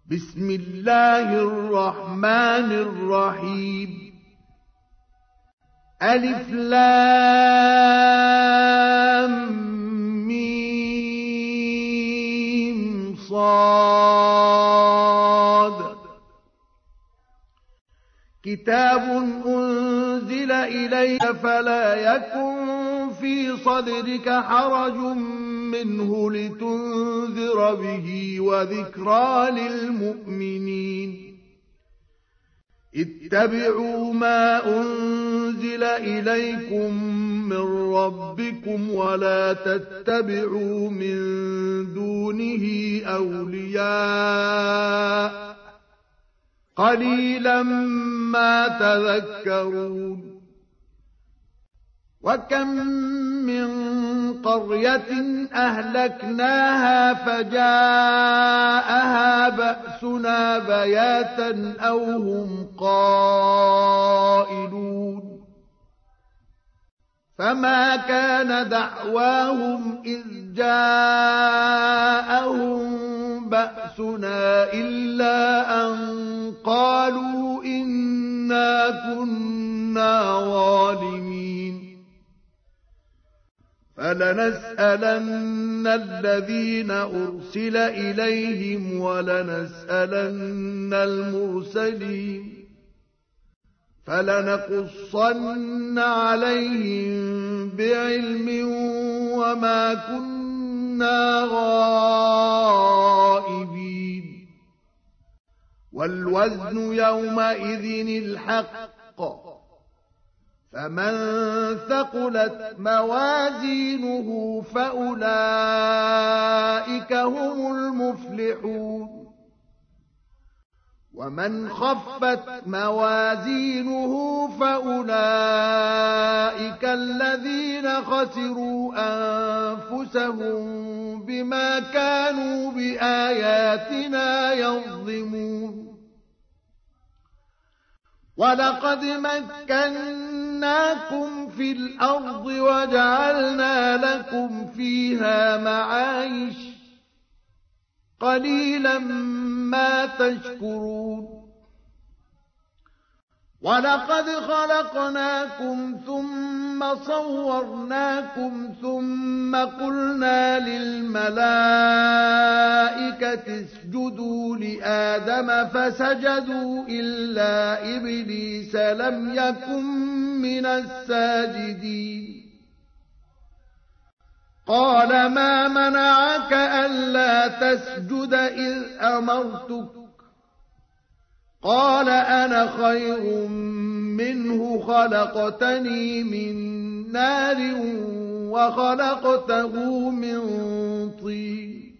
بسم الله الرحمن الرحيم ألف لام ميم صاد كتاب أنزل إليك فلا يكن في صدرك حرج منه لتنذر به وذكرى للمؤمنين اتبعوا ما أنزل إليكم من ربكم ولا تتبعوا من دونه أولياء قليلا ما تذكرون وكم من قرية أهلكناها فجاءها بأسنا بياتا أو هم قائلون فما كان دعواهم إذ جاءهم بأسنا إلا أن قالوا إنا كنا ظالمين فلنسألن الذين أرسل إليهم ولنسألن المرسلين فلنقصن عليهم بعلم وما كنا غائبين والوزن يومئذ الحق فمن ثقلت موازينه فأولئك هم المفلحون ومن خفت موازينه فأولئك الذين خسروا أنفسهم بما كانوا بآياتنا يظلمون ولقد مكناكم في الأرض وجعلنا لكم فيها معايش قليلا ما تشكرون ولقد خلقناكم ثم صورناكم ثم قلنا للملائكة اسجدوا لآدم فسجدوا إلا إبليس لم يكن من الساجدين قال ما منعك ألا تسجد إذ أمرتك قال أنا خير منه خلقتني من نار وخلقته من طين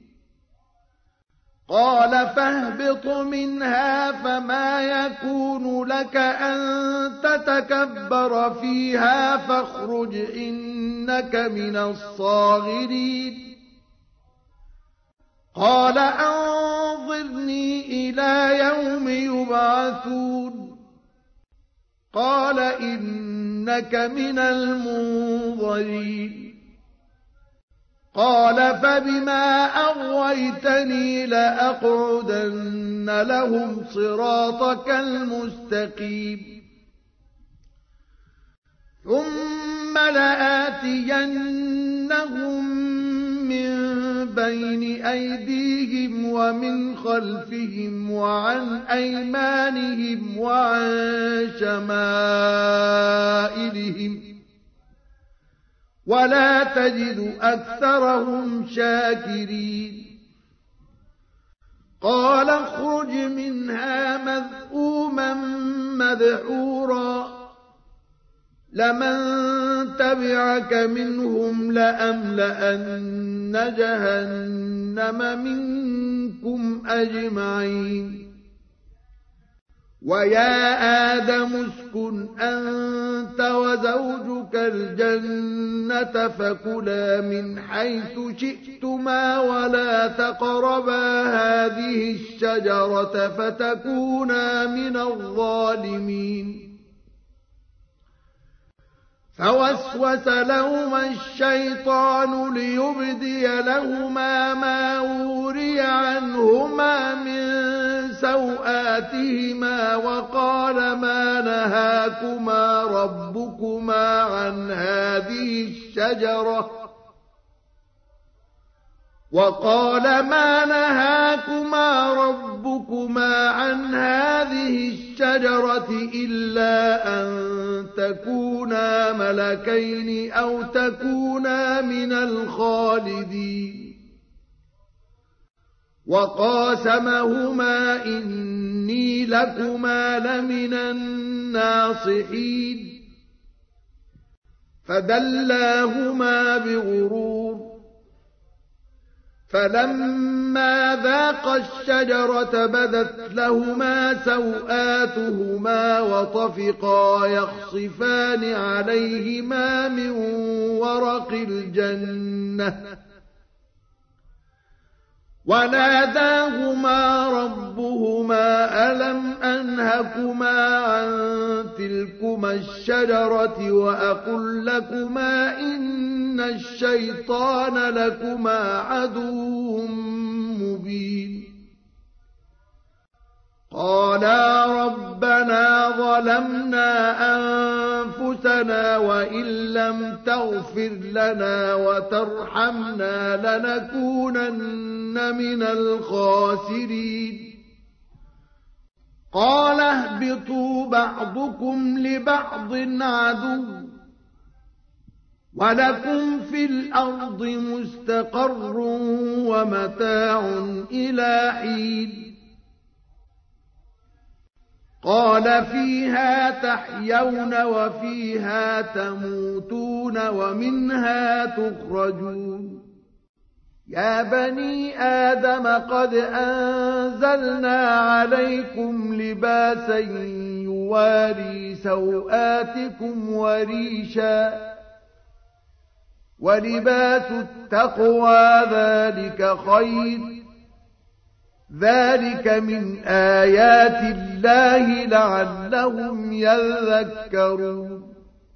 قال فاهبط منها فما يكون لك أن تتكبر فيها فاخرج إنك من الصاغرين قال أنظرني إلى يوم يبعثون قال إنك من المنظرين قال فبما أغويتني لأقعدن لهم صراطك المستقيم ثم لآتينهم من بين أيديهم ومن خلفهم وعن أيمانهم وعن شمائلهم ولا تجد أكثرهم شاكرين قال اخرج منها مذءوما مدحورا لمن تبعك منهم لأملأن جهنم منكم أجمعين ويا آدم اسكن أنت وزوجك الجنة فكلا من حيث شئتما ولا تقربا هذه الشجرة فتكونا من الظالمين فوسوس لهما الشيطان ليبدي لهما ما وري عنهما من بناتهما وقال ما نهاكما ربكما عن هذه الشجرة إلا أن تكونا ملكين أو تكونا من الخالدين وقاسمهما إني لكما لمن الناصحين فدلاهما بغرور فلما ذاقا الشجرة بدت لهما سوآتهما وطفقا يخصفان عليهما من ورق الجنة وناداهما ربهما ألم أنهكما عن تلكما الشجرة وأقل لكما إن الشيطان لكما عدو مبين قالا ربنا ظلمنا أنفسنا وإن لم تغفر لنا وترحمنا لنكونن من الخاسرين قال اهبطوا بعضكم لبعض عدو ولكم في الأرض مستقر ومتاع إلى حين قال فيها تحيون وفيها تموتون ومنها تخرجون يا بني آدم قد أنزلنا عليكم لباسا يواري سوآتكم وريشا ولباس التقوى ذلك خير ذلك من آيات الله لعلهم يذكرون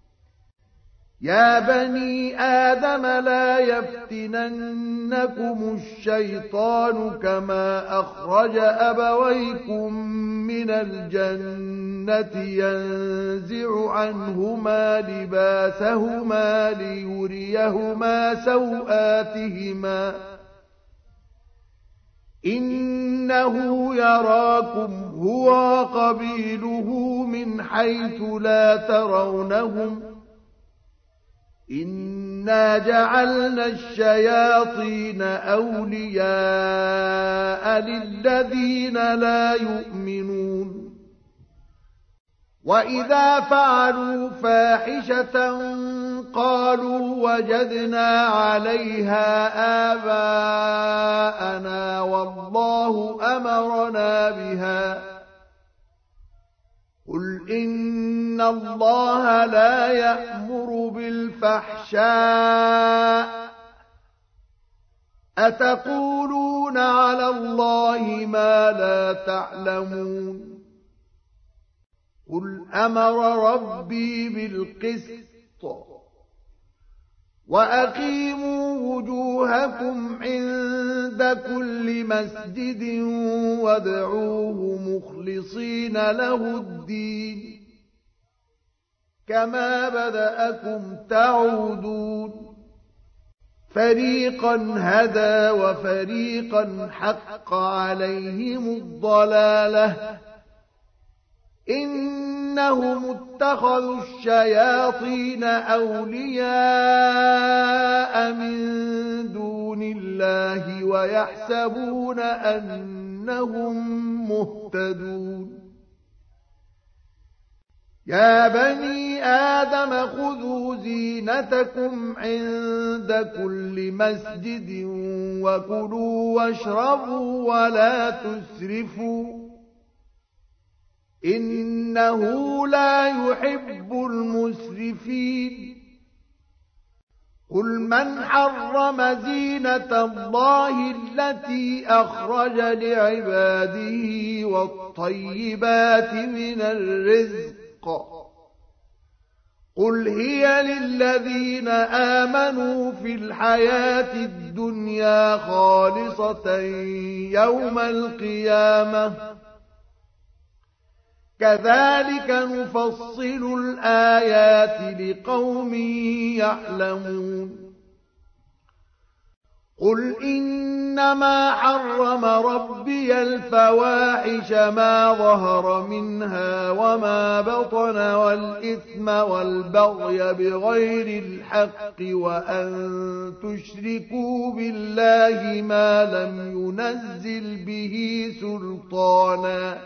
يا بني آدم لا يفتننكم الشيطان كما أخرج أبويكم من الجنة ينزع عنهما لباسهما ليريهما سوآتهما إنه يراكم هو وقبيله من حيث لا ترونهم إنا جعلنا الشياطين أولياء للذين لا يؤمنون وإذا فعلوا فاحشة قالوا وجدنا عليها آباءنا والله أمرنا بها قل إن الله لا يأمر بالفحشاء أتقولون على الله ما لا تعلمون قل أمر ربي بالقسط وأقيموا وجوهكم عند كل مسجد وادعوه مخلصين له الدين كما بدأكم تعودون فريقا هدى وفريقا حق عليهم الضلالة إنهم اتخذوا الشياطين أولياء من دون الله ويحسبون أنهم مهتدون يا بني آدم خذوا زينتكم عند كل مسجد وكلوا واشربوا ولا تسرفوا إنه لا يحب المسرفين قل من حرم زينة الله التي أخرج لعباده والطيبات من الرزق قل هي للذين آمنوا في الحياة الدنيا خالصة يوم القيامة كذلك نفصل الآيات لقوم يعلمون قل إنما حرم ربي الفواحش ما ظهر منها وما بطن والإثم والبغي بغير الحق وأن تشركوا بالله ما لم ينزل به سلطانا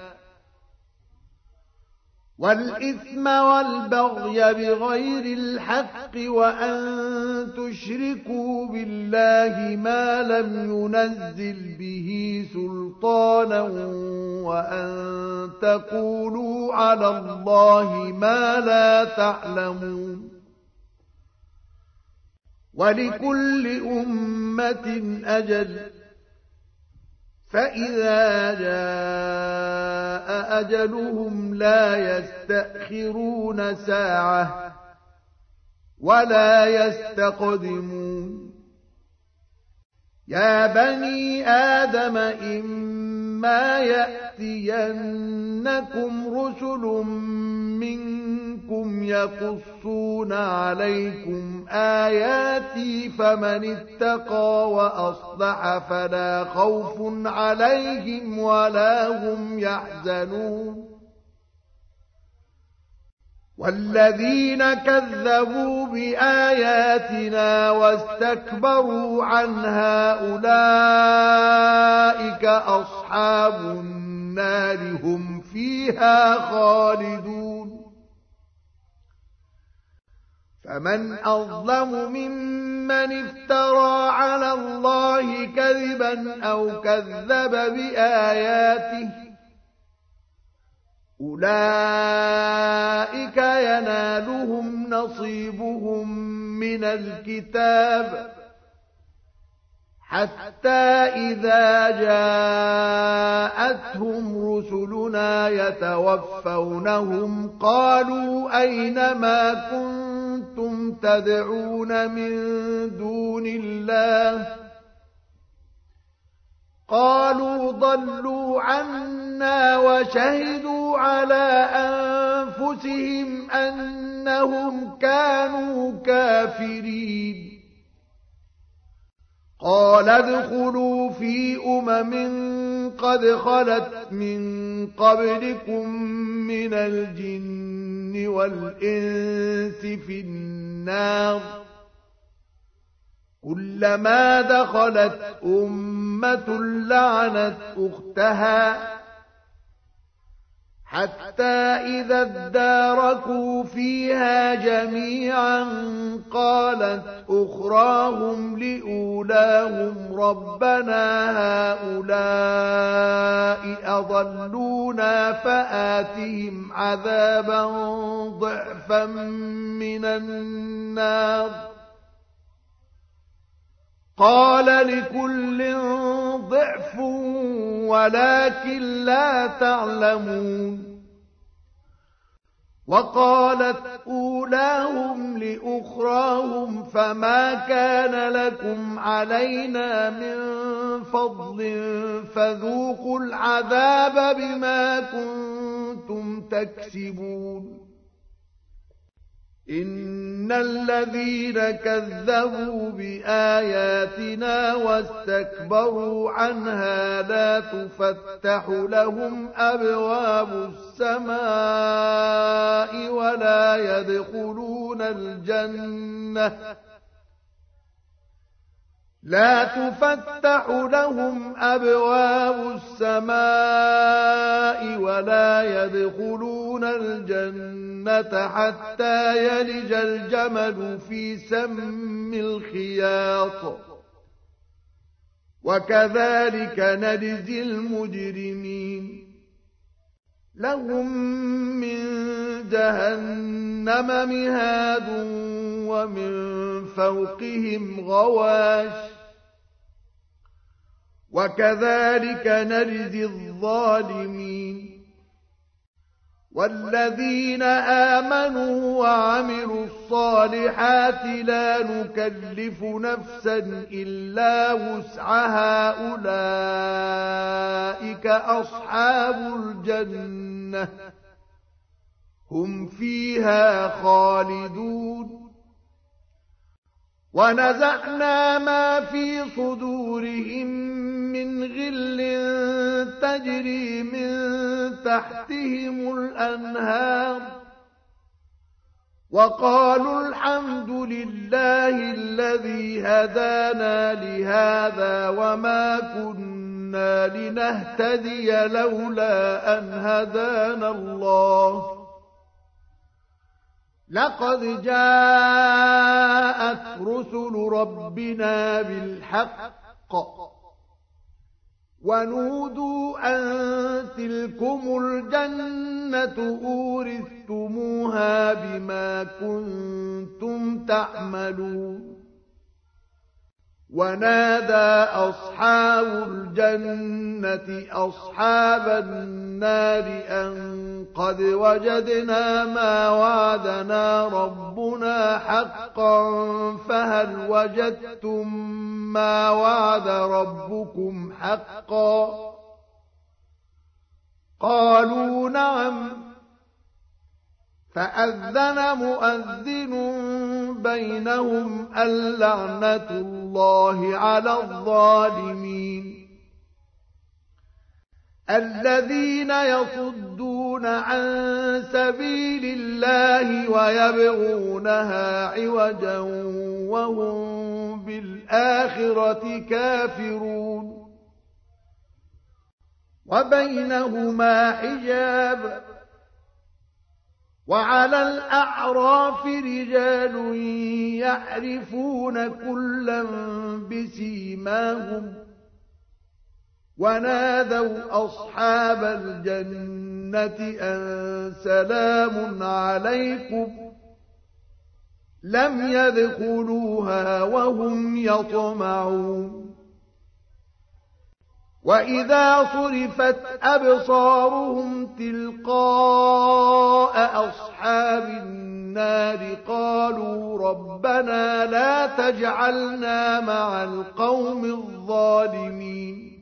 والإثم والبغي بغير الحق وأن تشركوا بالله ما لم ينزل به سلطانا وأن تقولوا على الله ما لا تعلمون ولكل أمة أجل فإذا جاء أجلهم لا يستأخرون ساعة ولا يستقدمون يا بني آدم إما يأتينكم رسل منكم يقصون عليكم آياتي فمن اتقى وأصلح فلا خوف عليهم ولا هم يحزنون والذين كذبوا بآياتنا واستكبروا عنها أولئك أصحاب النار هم فيها خالدون فمن أظلم ممن افترى على الله كذبا أو كذب بآياته أولئك ينالهم نصيبهم من الكتاب حتى إذا جاءتهم رسلنا يتوفونهم قالوا أين ما كنتم تدعون من دون الله قالوا ضلوا عنا وشهدوا على أنفسهم أنهم كانوا كافرين قال ادخلوا في قد خلت من قبلكم من الجن والإنس في النار كلما دخلت أمة لعنت أختها حتى إذا اداركوا فيها جميعا قالت أخراهم لأولاهم ربنا هؤلاء أضلونا فآتهم عذابا ضعفا من النار قال لكل ضعف ولكن لا تعلمون وقالت أولاهم لأخراهم فما كان لكم علينا من فضل فذوقوا العذاب بما كنتم تكسبون إن الذين كذبوا بآياتنا واستكبروا عنها لا تفتح لهم أبواب السماء لا تفتح لهم أبواب السماء ولا يدخلون الجنة حتى يلج الجمل في سم الخياط وكذلك نجزي المجرمين لهم من جهنم مهاد ومن فوقهم غواش وكذلك نجزي الظالمين والذين آمنوا وعملوا الصالحات لا نكلف نفسا إلا وسعها أولئك أصحاب الجنة هم فيها خالدون ونزعنا ما في صدورهم من غل تجري من تحتهم الأنهار وقالوا الحمد لله الذي هدانا لهذا وما كنا لنهتدي لولا أن هدانا الله لقد جاءت رسل ربنا بالحق ونودوا أن تلكم الجنة أورثتموها بما كنتم تعملون ونادى أصحاب الجنة أصحاب النار أن قد وجدنا ما وعدنا ربنا حقا فهل وجدتم ما وعد ربكم حقا قالوا نعم فأذن مؤذن بينهم اللعنة الله على الظالمين الذين يصدون عن سبيل الله ويبغونها عوجا وهم بالآخرة كافرون وبينهما حجاب وعلى الأعراف رجال يعرفون كلا بسيماهم ونادوا أصحاب الجنة أن سلام عليكم لم يدخلوها وهم يطمعون وإذا صرفت أبصارهم تلقاء أصحاب النار قالوا ربنا لا تجعلنا مع القوم الظالمين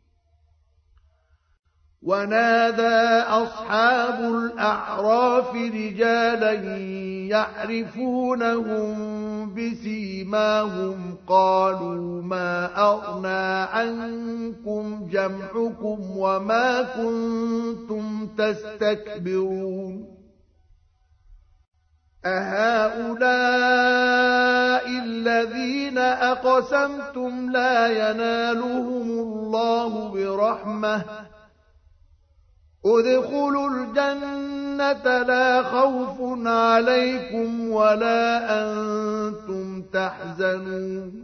ونادى أصحاب الأعراف رجالا يعرفونهم بسيماهم قالوا ما أغنى عنكم جمعكم وما كنتم تستكبرون أهؤلاء الذين أقسمتم لا ينالهم الله برحمة ادخلوا الجنة لا خوف عليكم ولا أنتم تحزنون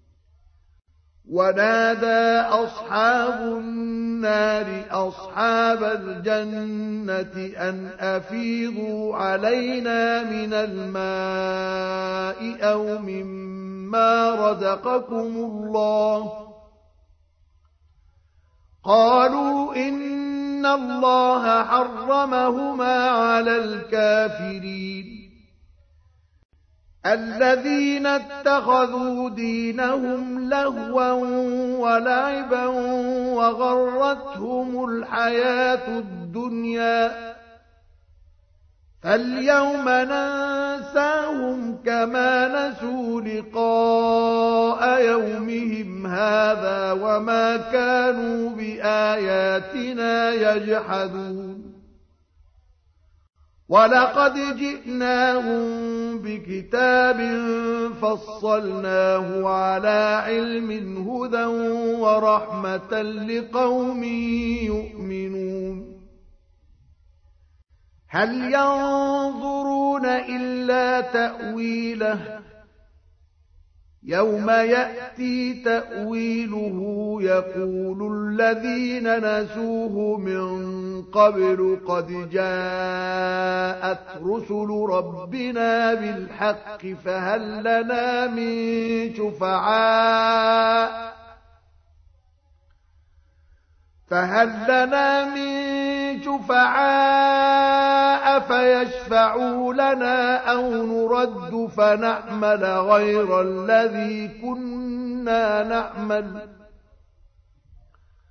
ونادى أصحاب النار أصحاب الجنة أن أفيضوا علينا من الماء أو مما رزقكم الله قالوا إن الله حرمهما على الكافرين الذين اتخذوا دينهم لهوا ولعبا وغرتهم الحياة الدنيا فاليوم ننساهم كما نسوا لقاء يومهم هذا وما كانوا بآياتنا يجحدون ولقد جئناهم بكتاب فصلناه على علم هدى ورحمة لقوم يؤمنون هل ينظرون إلا تأويله يوم يأتي تأويله يقول الذين نسوه من قبل قد جاءت رسل ربنا بالحق فهل لنا من شفعاء فيشفعوا لنا أو نرد فنعمل غير الذي كنا نعمل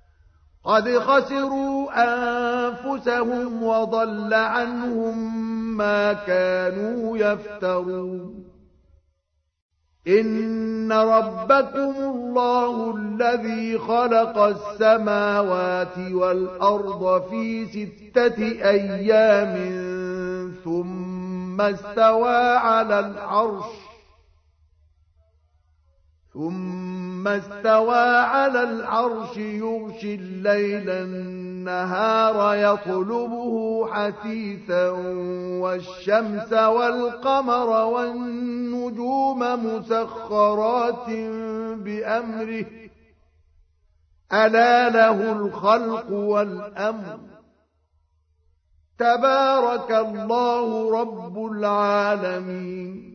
قد خسروا أنفسهم وضل عنهم ما كانوا يفترون إن ربكم الله الذي خلق السماوات والأرض في 6 أيام ثم استوى على العرش يغشي الليل النهار يطلبه حثيثا والشمس والقمر والنجوم مسخرات بأمره ألا له الخلق والأمر تبارك الله رب العالمين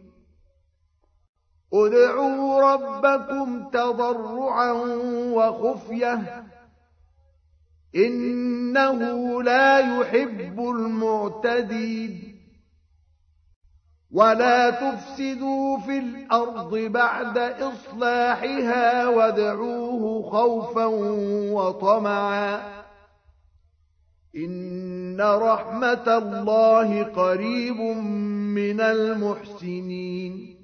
ادعوا ربكم تضرعا وخفية إنه لا يحب المعتدين ولا تفسدوا في الأرض بعد إصلاحها وادعوه خوفا وطمعا إن رحمة الله قريب من المحسنين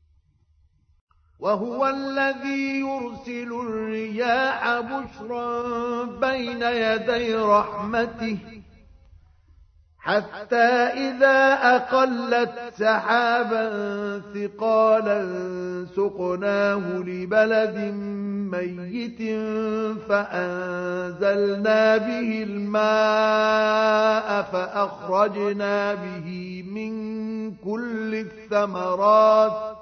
وهو الذي يرسل الرياح بشرا بين يدي رحمته حتى إذا أقلت سحابا ثقالا سقناه لبلد ميت فأنزلنا به الماء فأخرجنا به من كل الثمرات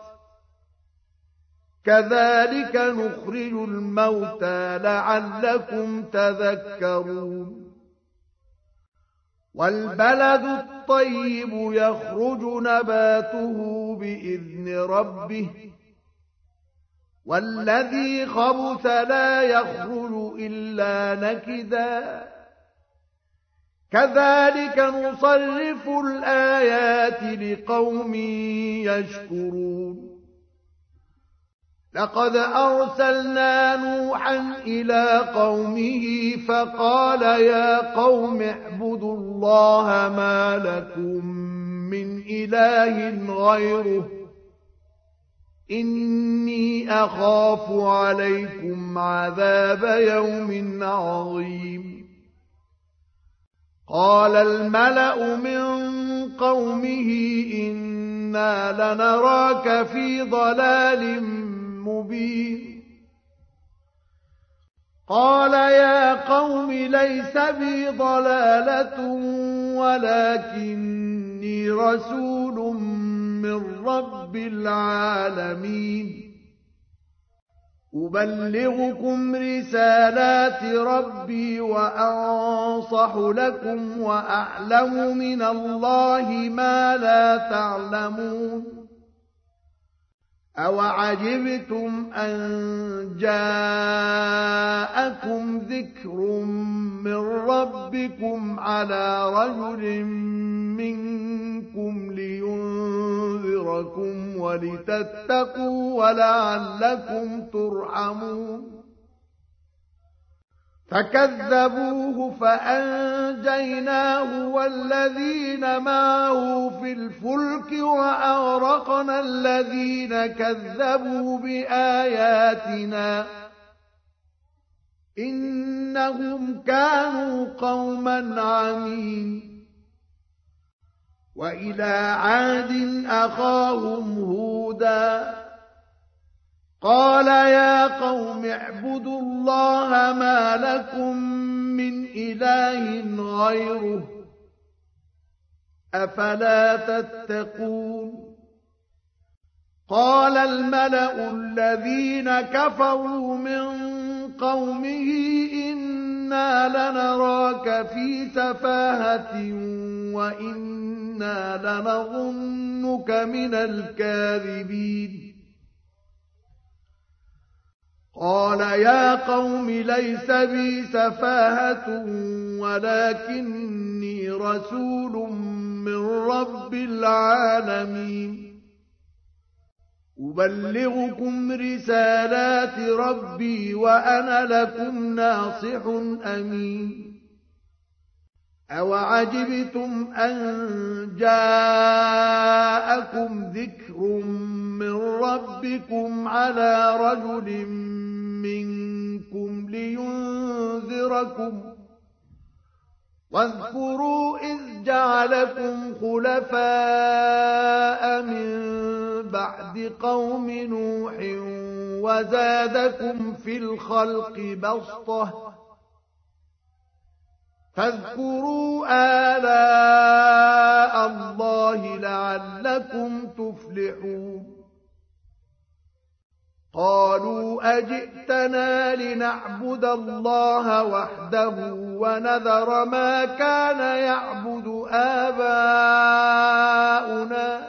كذلك نخرج الموتى لعلكم تذكرون والبلد الطيب يخرج نباته بإذن ربه والذي خبث لا يخرج إلا نكدا كذلك نصرف الآيات لقوم يشكرون لقد أرسلنا نوحا إلى قومه فقال يا قوم اعبدوا الله ما لكم من إله غيره إني أخاف عليكم عذاب يوم عظيم قال الملأ من قومه إنا لنراك في ضلال مبين قال يا قوم ليس بي ضلالة ولكني رسول من رب العالمين أبلغكم رسالات ربي وأنصح لكم وأعلم من الله ما لا تعلمون أوعجبتم أن جاءكم ذكر من ربكم على رجل منكم لينذركم ولتتقوا ولعلكم ترحمون فكذبوه فأنجيناه والذين معه في الفلك وأغرقنا الذين كذبوا بآياتنا إنهم كانوا قوما عمين وإلى عاد أخاهم هودا قال يا قوم اعبدوا الله ما لكم من إله غيره أفلا تتقون قال الملأ الذين كفروا من قومه إنا لنراك في سفاهة وإنا لنظنك من الكاذبين قال يا قوم ليس بي سفاهة ولكني رسول من رب العالمين أبلغكم رسالات ربي وأنا لكم ناصح أمين أَوَعَجِبْتُمْ أَن جَاءَكُمْ ذِكْرٌ مِّن رَّبِّكُمْ عَلَىٰ رَجُلٍ مِّنكُمْ لِيُنذِرَكُمْ ۖ وَاذْكُرُوا إِذْ جَعَلَكُمْ خُلَفَاءَ مِن بَعْدِ قَوْمِ نُوحٍ وَزَادَكُمْ فِي الْخَلْقِ بَسْطَةً ۖ فاذكروا آلاء الله لعلكم تفلحون. قالوا أجئتنا لنعبد الله وحده ونذر ما كان يعبد آباؤنا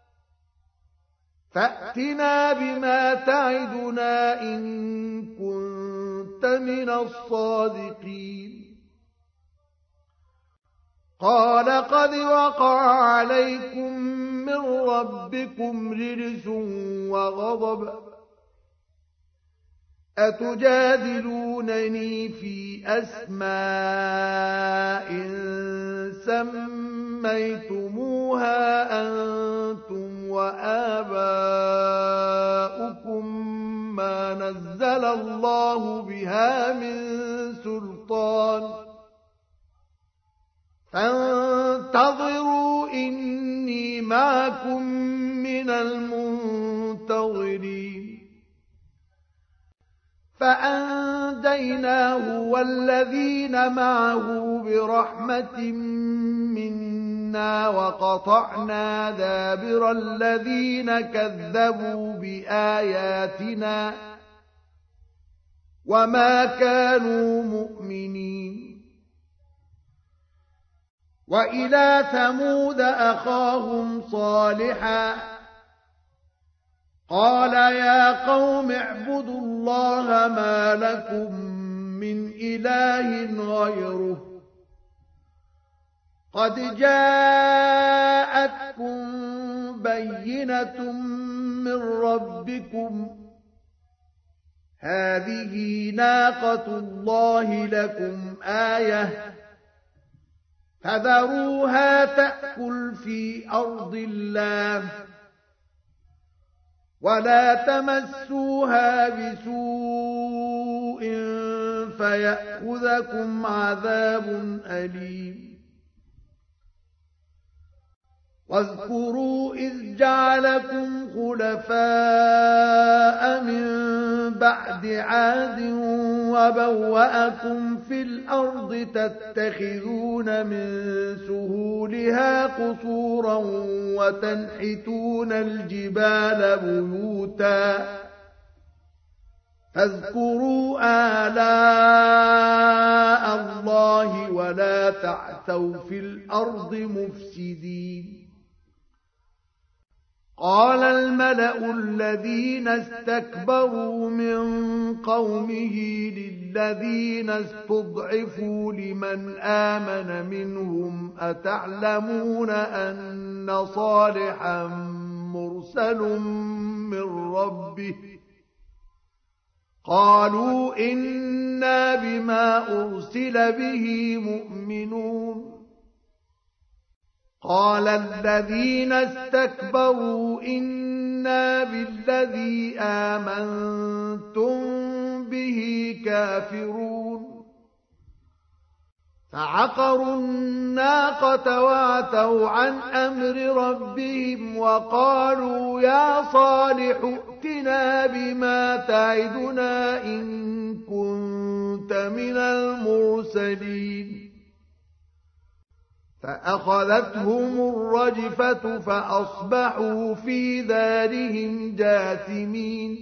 فأتنا بما تعدنا إن كنت من الصادقين. قال قد وقع عليكم من ربكم رجس وغضب أتجادلونني في أسماء سميتموها أنتم وآباؤكم ما نزل الله بها من سلطان فانتظروا إني معكم من المنتظرين. فأنجيناه والذين معه برحمة منا وقطعنا دابر الذين كذبوا بآياتنا وما كانوا مؤمنين. وإلى ثمود أخاهم صالحا قال يا قوم اعبدوا الله ما لكم من إله غيره قد جاءتكم بينة من ربكم هذه ناقة الله لكم آية فذروها تأكل في أرض الله ولا تمسوها بسوء فيأخذكم عذاب أليم. واذكروا إذ جعلكم خلفاء من بعد عاد وبوأكم في الأرض تتخذون من سهولها قصورا وتنحتون الجبال بيوتا فاذكروا آلاء الله ولا تعثوا في الأرض مفسدين. قال الملأ الذين استكبروا من قومه للذين استضعفوا لمن آمن منهم أتعلمون أن صالحا مرسل من ربه قالوا إنا بما أرسل به مؤمنون. قال الذين استكبروا إنا بالذي آمنتم به كافرون. فعقروا الناقة وعتوا عن أمر ربهم وقالوا يا صالح ائتنا بما تعدنا إن كنت من المرسلين. فأخذتهم الرجفة فأصبحوا في دارهم جاثمين.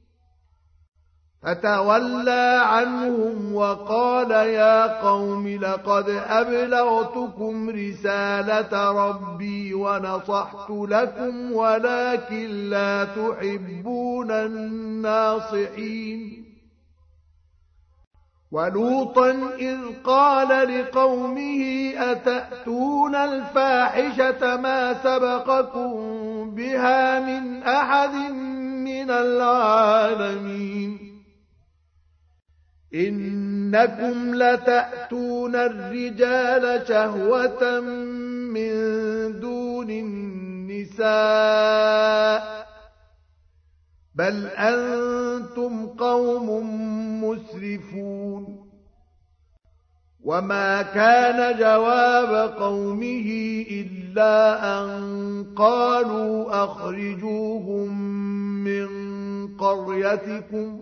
فتولى عنهم وقال يا قوم لقد أبلغتكم رسالة ربي ونصحت لكم ولكن لا تحبون الناصحين. ولوطا إذ قال لقومه أتأتون الفاحشة ما سبقكم بها من أحد من العالمين إنكم لتأتون الرجال شهوة من دون النساء بل أنتم قوم مسرفون وما كان جواب قومه إلا أن قالوا أخرجوهم من قريتكم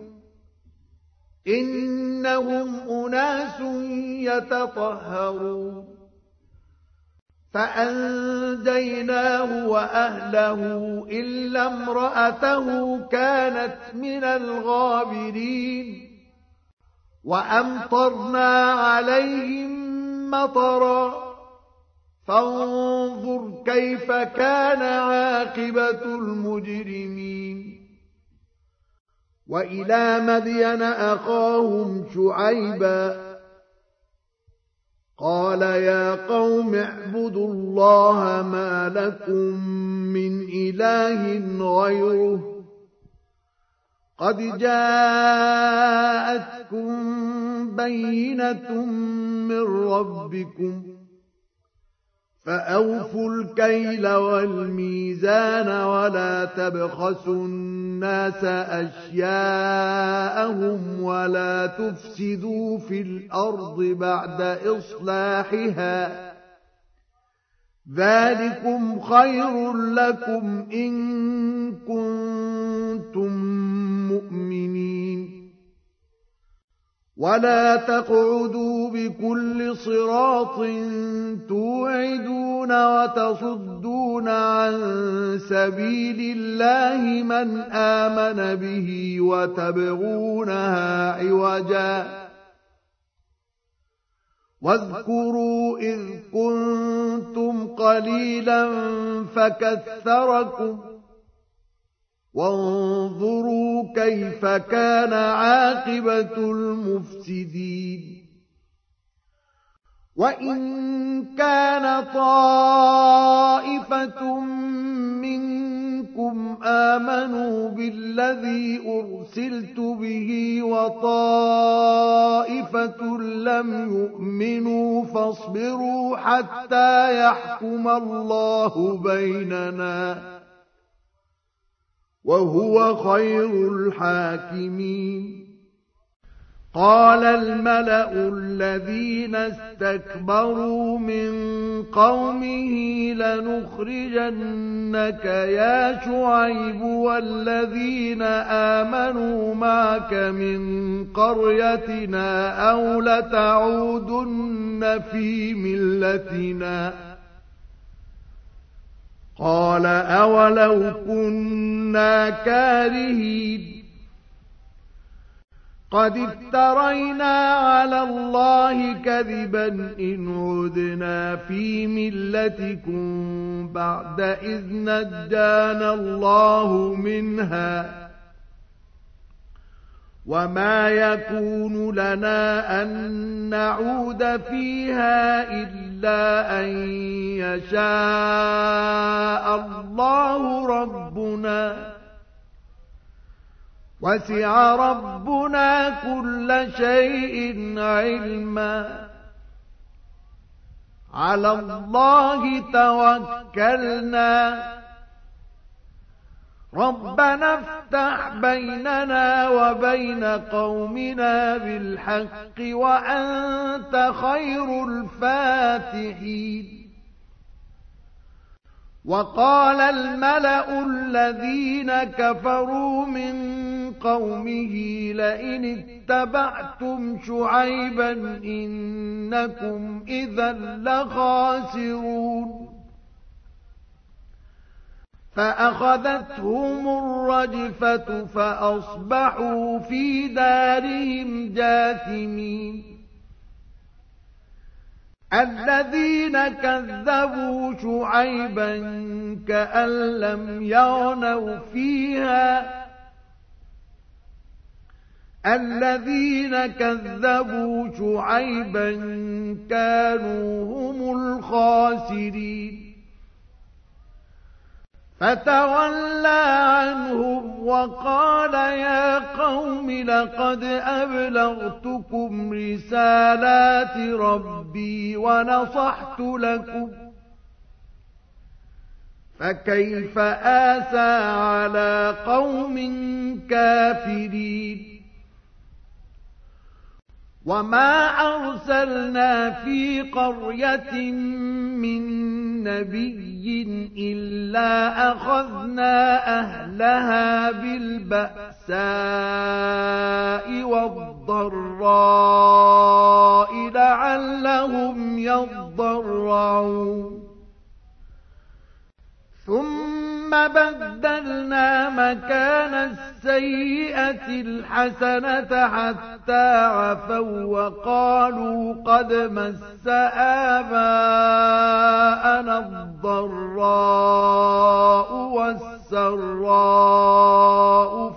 إنهم أناس يتطهرون فأنجيناه وأهله إلا امرأته كانت من الغابرين وأمطرنا عليهم مطرا فانظر كيف كان عاقبة المجرمين وإلى مدين أخاهم شعيبا قال يا قوم اعبدوا الله ما لكم من إله غيره قد جاءتكم بينة من ربكم فأوفوا الكيل والميزان ولا تبخسوا الناس أشياءهم ولا تفسدوا في الأرض بعد إصلاحها ذلكم خير لكم إن كنتم مؤمنين ولا تقعدوا بكل صراط توعدون وتصدون عن سبيل الله من آمن به وتبغونها عوجا واذكروا إذ كنتم قليلا فكثركم وانظروا كيف كان عاقبة المفسدين وإن كان طائفة منكم آمنوا بالذي أرسلت به وطائفة لم يؤمنوا فاصبروا حتى يحكم الله بيننا وهو خير الحاكمين قال الملأ الذين استكبروا من قومه لنخرجنك يا شعيب والذين آمنوا معك من قريتنا أو لتعودن في ملتنا قال أولو كنا كارهين قد افترينا على الله كذبا إن عدنا في ملتكم بعد إذ نجانا الله منها وما يكون لنا أن نعود فيها إلا أن يشاء الله ربنا وسع ربنا كل شيء علما على الله توكلنا ربنا افتح بيننا وبين قومنا بالحق وأنت خير الفاتحين وقال الملأ الذين كفروا من قومه لئن اتبعتم شعيبا إنكم إذا لخاسرون فأخذتهم الرجفة فأصبحوا في دارهم جاثمين الذين كذبوا شعيبا كأن لم يغنوا فيها الذين كذبوا شعيبا كانوا هم الخاسرين فتولى عنهم وقال يا قوم لقد أبلغتكم رسالات ربي ونصحت لكم فكيف آسى على قوم كافرين وما أرسلنا في قرية من نبي إلا أخذنا أهلها بالبأساء والضراء لعلهم يضرعون ثم بدلنا مكان السيئة الحسنة حتى عفوا وقالوا قد مس آباءنا الضراء والسراء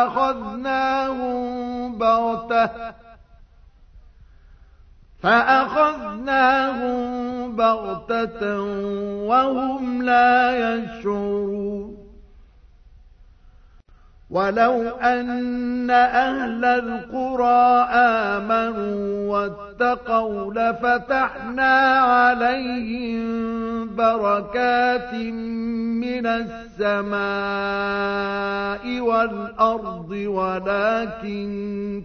فأخذناهم بغتة وهم لا يشعرون ولو أن أهل القرى آمنوا واتقوا لفتحنا عليهم بركات من السماء والأرض ولكن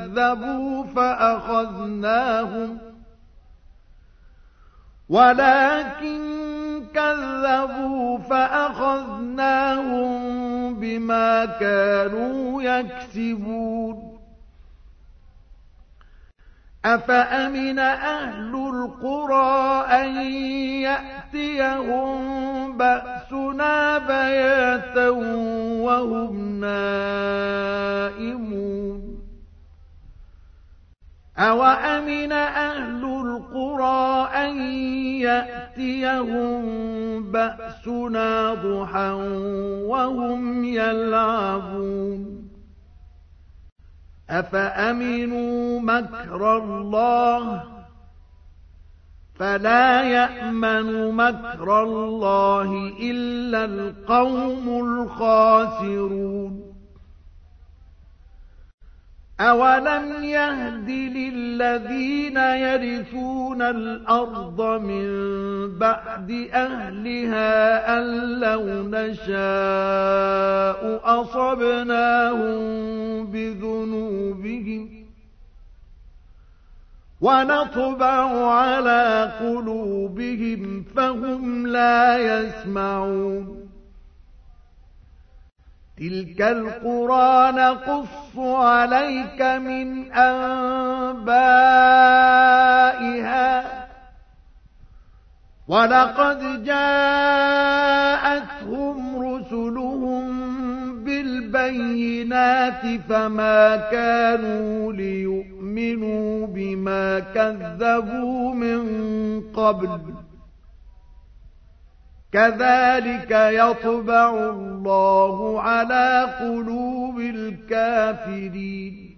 كذبوا فأخذناهم بما كانوا يكسبون أفأمن أهل القرى أن يأتيهم بأسنا بياتا وهم نائمون أوأمن أهل القرى أن يأتيهم بأسنا ضحى وهم يلعبون أفأمنوا مكر الله فلا يأمن مكر الله إلا القوم الخاسرون أولم يهد للذين يرثون الأرض من بعد أهلها أن لو نشاء أصبناهم بذنوبهم ونطبع على قلوبهم فهم لا يسمعون تلك القرى نقص عليك من أنبائها ولقد جاءتهم رسلهم بالبينات فما كانوا ليؤمنوا بما كذبوا من قبل كذلك يطبع الله على قلوب الكافرين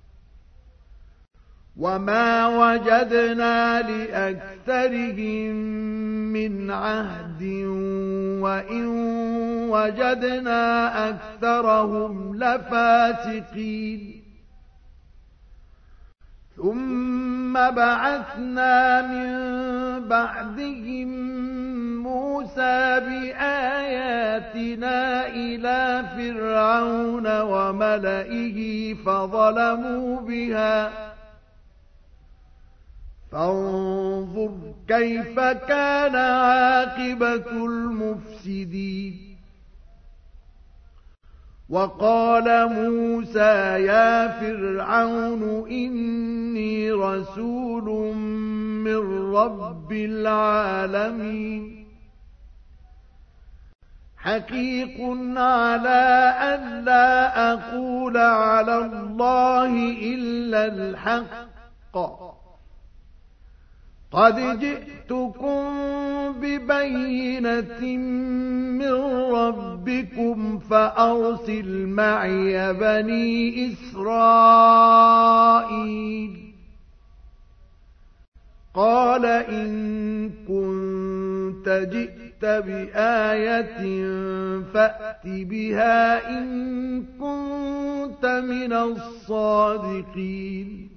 وما وجدنا لأكثرهم من عهد وإن وجدنا أكثرهم لفاسقين ثم بعثنا من بعدهم موسى بآياتنا إلى فرعون وملئه فظلموا بها فانظر كيف كان عاقبة المفسدين وقال موسى يا فرعون إني رسول من رب العالمين حقيق على أن لا أقول على الله إلا الحق قد جئتكم ببينة من ربكم فأرسل معي بني إسرائيل قال إن كنت جئت بآية فأت بها إن كنت من الصادقين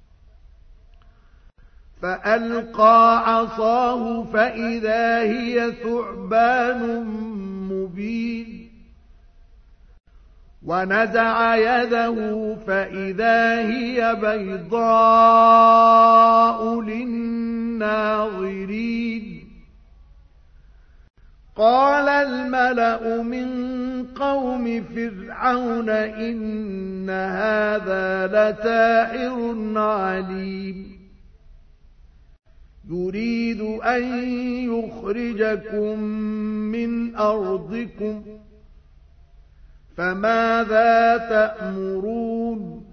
فألقى عصاه فإذا هي ثعبان مبين ونزع يده فإذا هي بيضاء للناظرين قال الملأ من قوم فرعون إن هذا لساحر عليم يريد أن يخرجكم من أرضكم فماذا تأمرون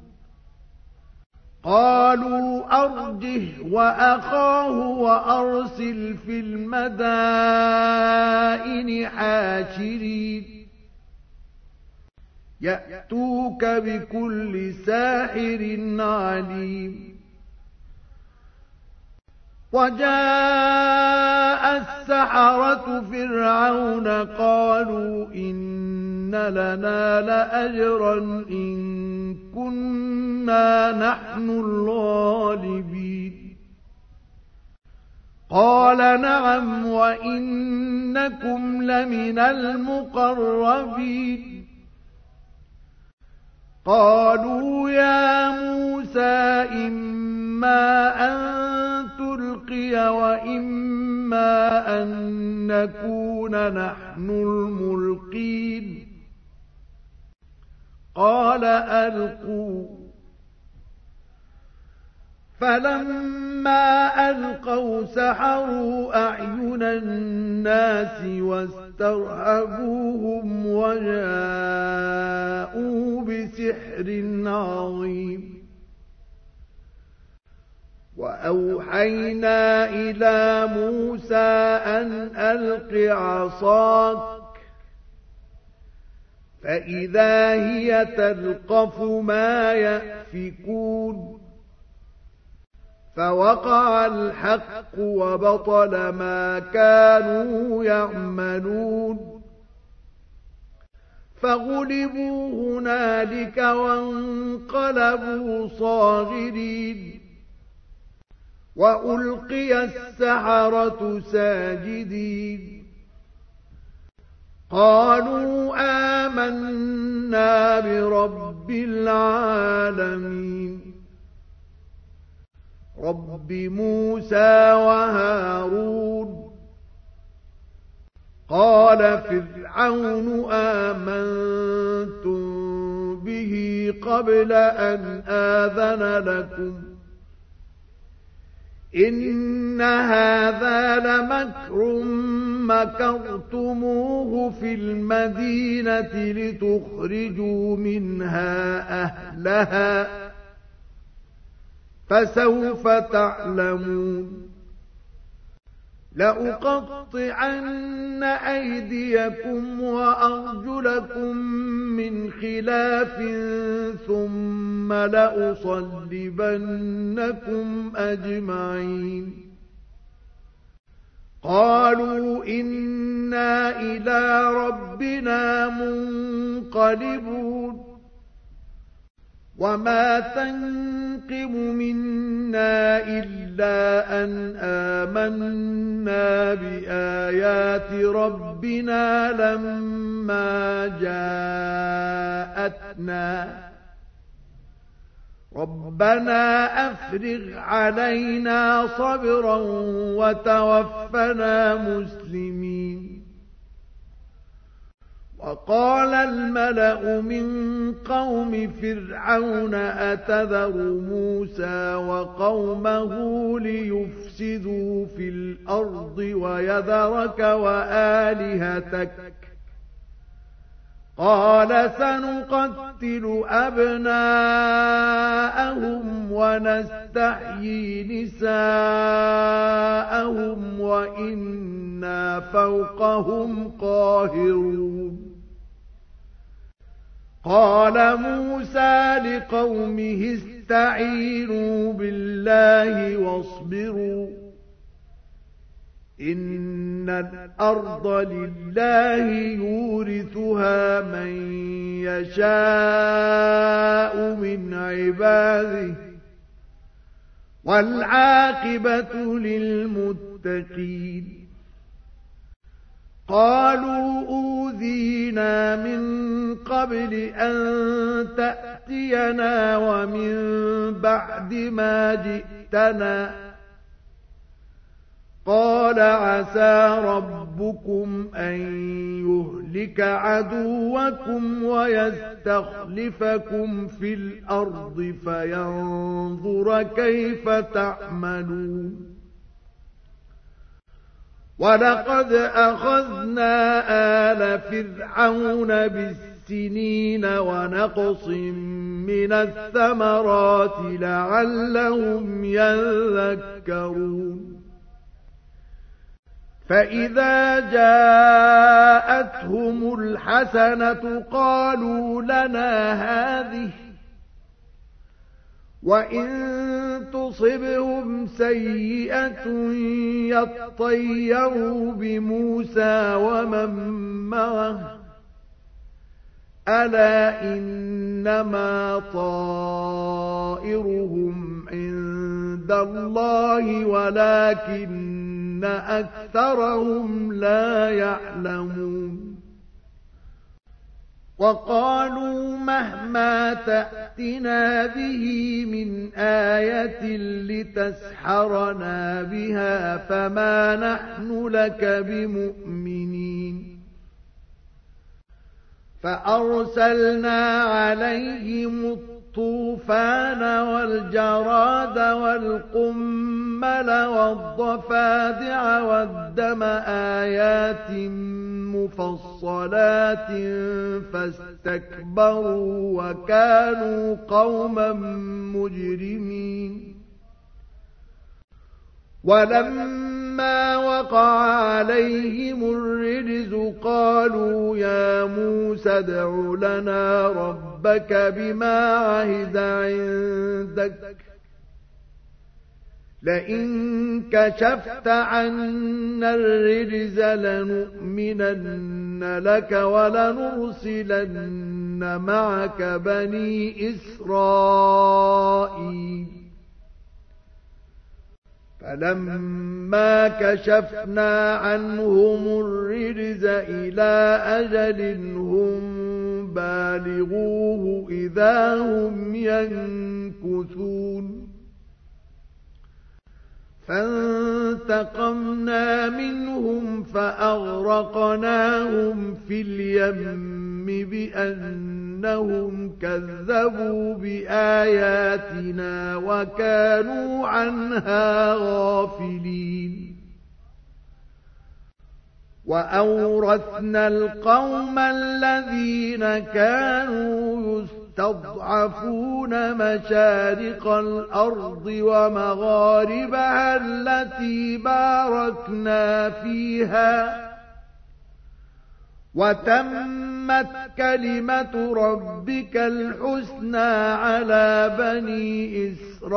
قالوا أرجه وأخاه وأرسل في المدائن حاشرين يأتوك بكل ساحر عليم وجاء السحرة فرعون قالوا إن لنا لأجرا إن كنا نحن الغالبين قال نعم وإنكم لمن المقربين قالوا يا موسى إما أن تلقي وإما أن نكون نحن الملقين قال ألقوا فلما ألقوا سحروا أعين الناس واسترهبوهم وجاءوا بسحر عظيم وأوحينا إلى موسى أن ألق عصاك فإذا هي تلقف ما يأفكون فوقع الحق وبطل ما كانوا يعملون فغلبوا هنالك وانقلبوا صاغرين وألقي السحرة ساجدين قالوا آمنا برب العالمين رب موسى وهارون قال فرعون آمنتم به قبل أن آذن لكم إن هذا لمكر مكرتموه في المدينة لتخرجوا منها أهلها فسوف تعلمون لأقطعن أيديكم وأرجلكم من خلاف ثم لأصلبنكم أجمعين قالوا إنا إلى ربنا منقلبون وما تنقم منا إلا أن آمنا بآيات ربنا لما جاءتنا ربنا أفرغ علينا صبرا وتوفنا مسلمين وقال الملأ من قوم فرعون أتذر موسى وقومه ليفسدوا في الأرض ويذرك وآلهتك قال سنقتل أبناءهم ونستحيي نساءهم وإنا فوقهم قاهرون قال موسى لقومه استعينوا بالله واصبروا إن الأرض لله يورثها من يشاء من عباده والعاقبة للمتقين قالوا أوذينا من قبل أن تأتينا ومن بعد ما جئتنا قال عسى ربكم أن يهلك عدوكم ويستخلفكم في الأرض فينظر كيف تعملون ولقد أخذنا آل فرعون بالسنين ونقص من الثمرات لعلهم يذكرون فإذا جاءتهم الحسنة قالوا لنا هذه وإن تصبهم سيئة يطيروا بموسى ومن معه ألا إنما طائرهم عند الله ولكن أكثرهم لا يعلمون وقالوا مهما تأتنا به من آية لتسحرنا بها فما نحن لك بمؤمنين فأرسلنا عليهم الطوفان والجراد والقمل والضفادع والدم آيات مفصلات فاستكبروا وكانوا قوما مجرمين ولما وقع عليهم الرجز قالوا يا موسى ادع لنا ربك بما عهد عندك لئن كشفت عنا الرجز لنؤمنن لك ولنرسلن معك بني إسرائيل فلما كشفنا عنهم الرجز إلى أجل هم بالغوه إذا هم ينكثون فانتقمنا منهم فأغرقناهم في اليم بأنهم كذبوا بآياتنا وكانوا عنها غافلين وأورثنا القوم الذين كانوا يستضعفون مشارق الأرض ومغاربها التي باركنا فيها وتمت كلمة ربك الحسنى على بني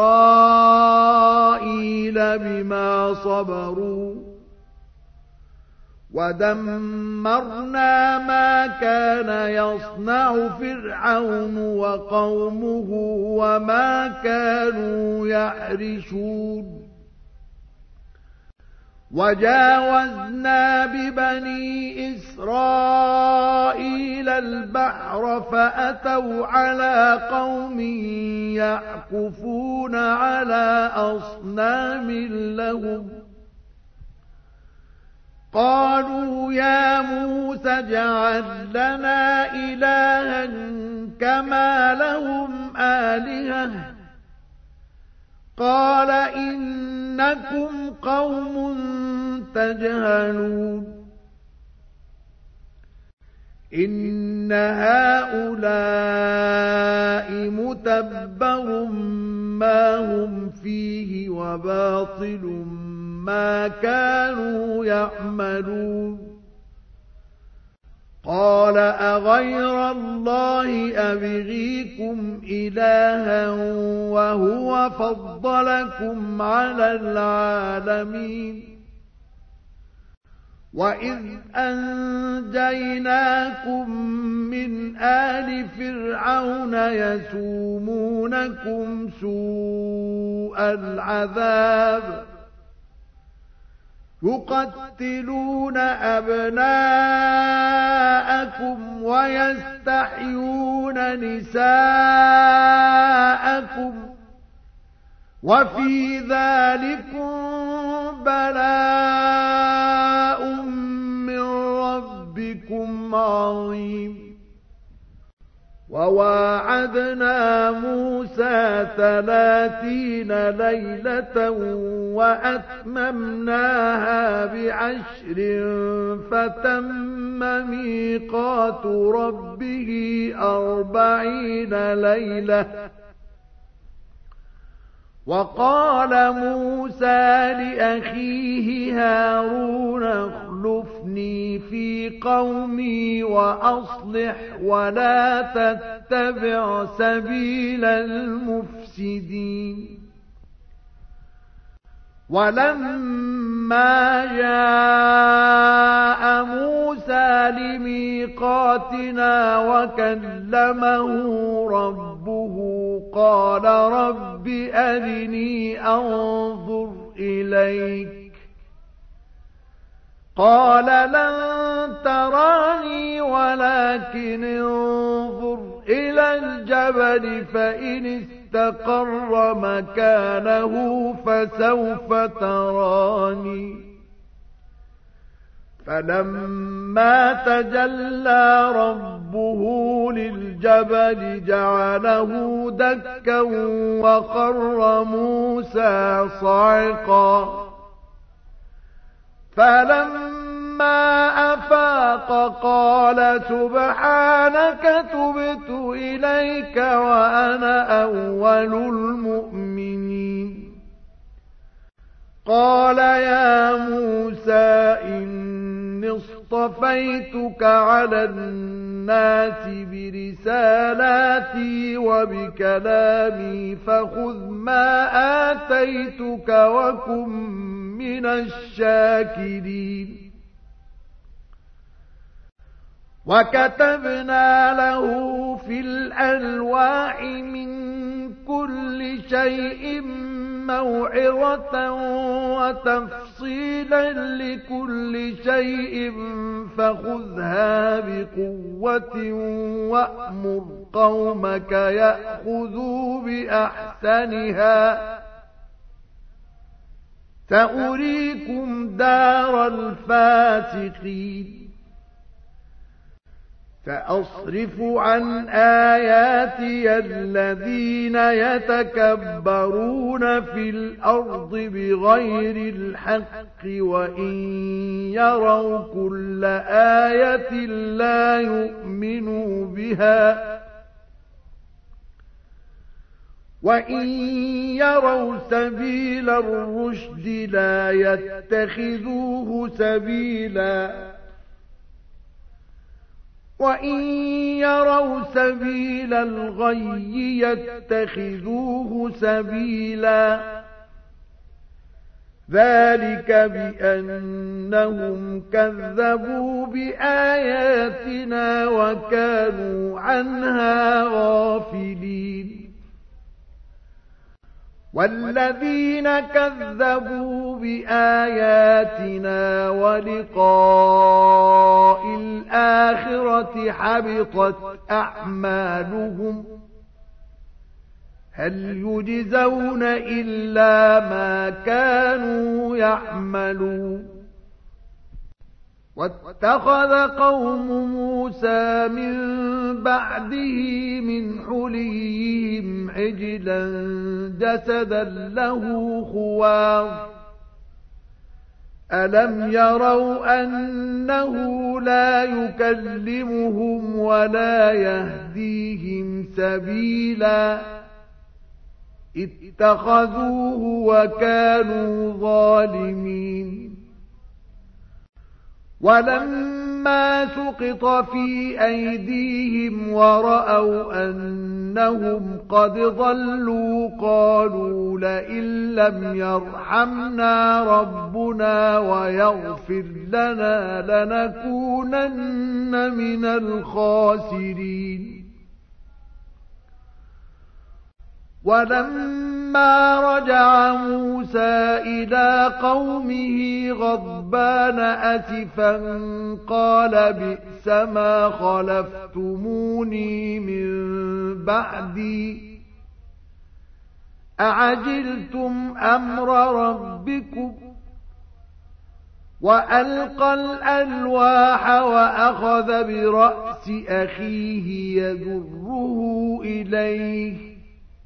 إسرائيل بما صبروا ودمرنا ما كان يصنع فرعون وقومه وما كانوا يعرشون وجاوزنا ببني إسرائيل البحر فأتوا على قوم يعكفون على أصنام لهم قالوا يا موسى اجعل لنا إلها كما لهم آلهة قال إنكم قوم تجهلون إن هؤلاء متبر ما هم فيه وباطل ما كانوا يعملون قال أغير الله أبغيكم إلها وهو فضلكم على العالمين وَإِذْ أَنْجَيْنَاكُمْ مِنْ آلِ فِرْعَوْنَ يَسُومُونَكُمْ سُوءَ الْعَذَابِ يُقَتِّلُونَ أَبْنَاءَكُمْ وَيَسْتَحْيُونَ نِسَاءَكُمْ وَفِي ذَلِكُمْ بَلَاءٌ مِّن رَّبِّكُمْ عَظِيمٌ وَوَاعَدْنَا مُوسَى 30 لَيْلَةً وَأَتْمَمْنَاهَا ب10 فَتَمَّ مِيقَاتُ رَبِّهِ 40 لَيْلَةً وَقَالَ مُوسَى لِأَخِيهِ هَارُونَ اخْلُفْنِي فِي قَوْمِي وَأَصْلِحْ وَلَا تَتَّبِعْ سَبِيلَ الْمُفْسِدِينَ وَلَمَّا جَاءَ مُوسَى لِمِيقَاتِنَا وَكَلَّمَهُ رَبُّهُ قَالَ رَبِّ أَرِنِي أَنظُرْ إِلَيْكَ قَالَ لَن تَرَانِي وَلَكِنِ انظُرْ إِلَى الْجَبَلِ فَإِنِ اسْتَقَرَّ مَكَانَهُ فَسَوْفَ تَرَانِي فَلَمَّا تَجَلَّى رَبُّهُ لِلْجَبَلِ جَعَلَهُ دَكًّا وَخَرَّ مُوسَى صَعِقًا فَلَمَّا أَفَاقَ قَالَ سُبْحَانَكَ تُبْتُ إِلَيْكَ وَأَنَا أَوَّلُ الْمُؤْمِنِينَ قَالَ يَا مُوسَى إِنِّي اصْطَفَيْتُكَ عَلَى النَّاسِ بِرِسَالَاتِي وَبِكَلَامِي فَخُذْ مَا آتَيْتُكَ وَكُن مِّنَ الشَّاكِرِينَ وَكَتَبْنَا لَهُ فِي الْأَلْوَاحِ مِنْ كُلِّ شَيْءٍ مَوْعِظَةً وَتَفْصِيلًا لِكُلِّ شَيْءٍ فَخُذْهَا بِقُوَّةٍ وَأْمُرْ قَوْمَكَ يَأْخُذُوا بِأَحْسَنِهَا سَأُرِيكُمْ دَارَ الْفَاسِقِينَ سَأَصْرِفُ عَنْ آيَاتِيَ الَّذِينَ يَتَكَبَّرُونَ فِي الْأَرْضِ بِغَيْرِ الْحَقِّ وَإِنْ يَرَوْا كُلَّ آيَةٍ لَا يُؤْمِنُوا بِهَا وَإِنْ يَرَوْا سَبِيلَ الرُّشْدِ لَا يَتَّخِذُوهُ سَبِيلًا وَإِنْ يَرَوْا سَبِيلَ الْغَيِّ يَتَّخِذُوهُ سَبِيلًا ذَلِكَ بِأَنَّهُمْ كَذَّبُوا بِآيَاتِنَا وَكَانُوا عَنْهَا غَافِلِينَ وَالَّذِينَ كَذَّبُوا بِآيَاتِنَا وَلِقَاءِ الْآخِرَةِ حَبِطَتْ أَعْمَالُهُمْ هَلْ يُجْزَوْنَ إِلَّا مَا كَانُوا يَعْمَلُونَ وَاتَّخَذَ قَوْمُ مُوسَى مِن بَعْدِهِ مِنْ حُلِيِّهِمْ عِجْلًا جَسَدًا لَّهُ خُوَارٌ أَلَمْ يَرَوْا أَنَّهُ لَا يُكَلِّمُهُمْ وَلَا يَهْدِيهِمْ سَبِيلًا اتَّخَذُوهُ وَكَانُوا ظَالِمِينَ وَلَمَّا فلما سقط في أيديهم ورأوا أنهم قد ضلوا قالوا لئن لم يرحمنا ربنا ويغفر لنا لنكونن من الخاسرين. ولما رجع موسى إلى قومه غضبان أسفا قال بئس ما خلفتموني من بعدي أعجلتم أمر ربكم وألقى الألواح وأخذ برأس أخيه يجره إليه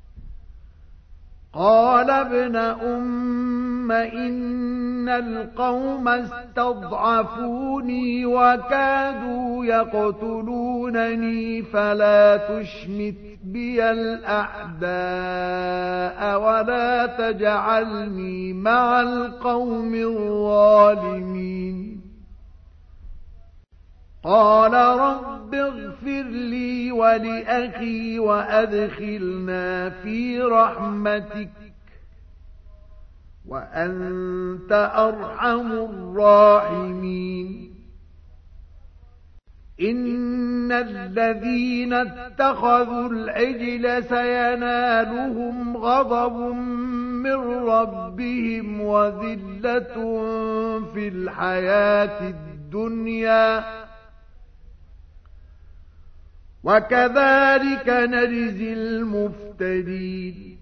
قال ابن أم إن القوم استضعفوني وكادوا يقتلونني فلا تشمت بي الأعداء ولا تجعلني مع القوم الظالمين. قال رب اغفر لي ولأخي وأدخلنا في رحمتك وأنت أرحم الراحمين. إن الذين اتخذوا العجل سينالهم غضب من ربهم وذلة في الحياة الدنيا وكذلك نجزي المفترين.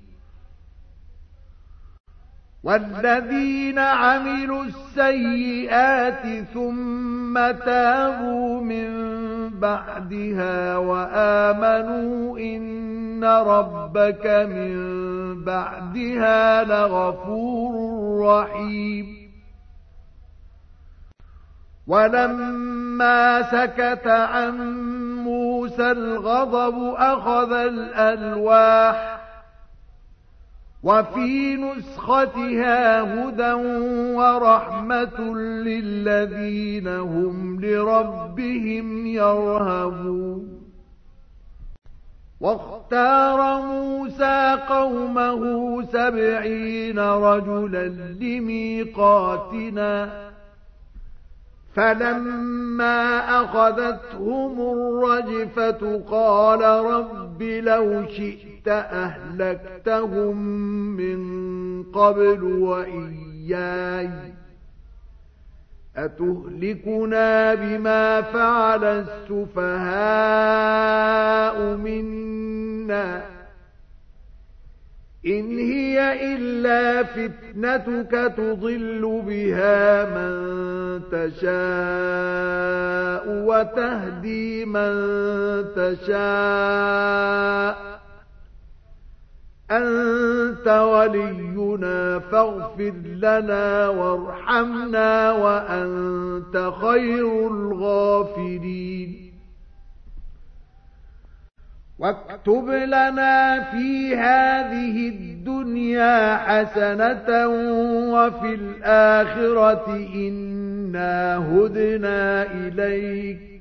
والذين عملوا السيئات ثم تابوا من بعدها وآمنوا إن ربك من بعدها لغفور رحيم. ولما سكت عن موسى الغضب أخذ الألواح وفي نسختها هدى ورحمة للذين هم لربهم يرهبون. واختار موسى قومه 70 رجلا لميقاتنا فلما أخذتهم الرجفة قال رب لو شئت أهلكتهم من قبل وإياي أتهلكنا بما فعل السفهاء منا إن هي إلا فتنتك تضل بها من تشاء وتهدي من تشاء أنت ولينا فاغفر لنا وارحمنا وأنت خير الغافرين. واكتب لنا في هذه الدنيا حسنة وفي الآخرة إنا هدنا إليك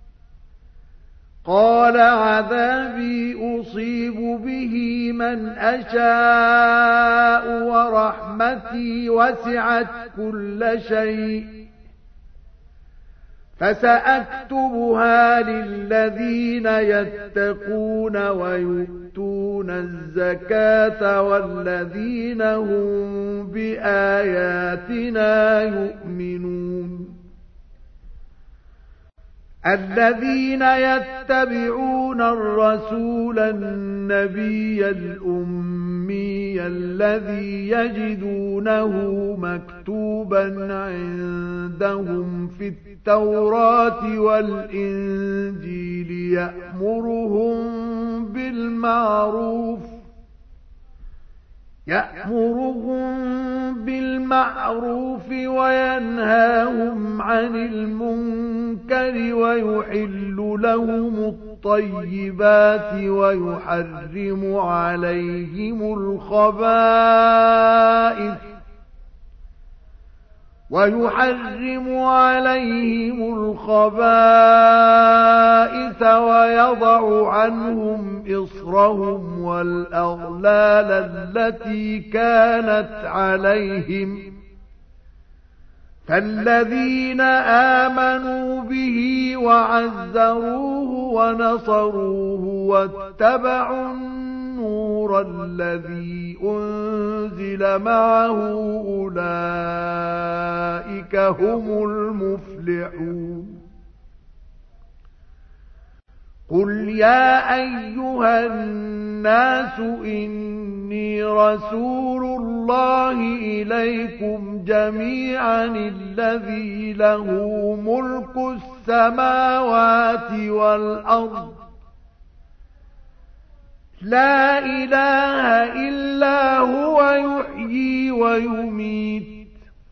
قال عذابي أصيب به من أشاء ورحمتي وسعت كل شيء فسأكتبها للذين يتقون ويؤتون الزكاة والذين هم بآياتنا يؤمنون. الذين يتبعون الرسول النبي الأمي الذي يجدونه مكتوبا عندهم في التوراة والإنجيل يأمرهم بالمعروف وينهاهم عن المنكر ويحل لهم الطيبات ويحرم عليهم الخبائث ويحرم عليهم الخبائث ويضع عنهم إصرهم والأغلال التي كانت عليهم فالذين آمنوا به وعزروه ونصروه واتبعوا النور الذي أنزل معه أولئك هم المفلحون قل يا أيها الناس إني رسول الله إليكم جميعا الذي له ملك السماوات والأرض لا إله إلا هو يحيي ويميت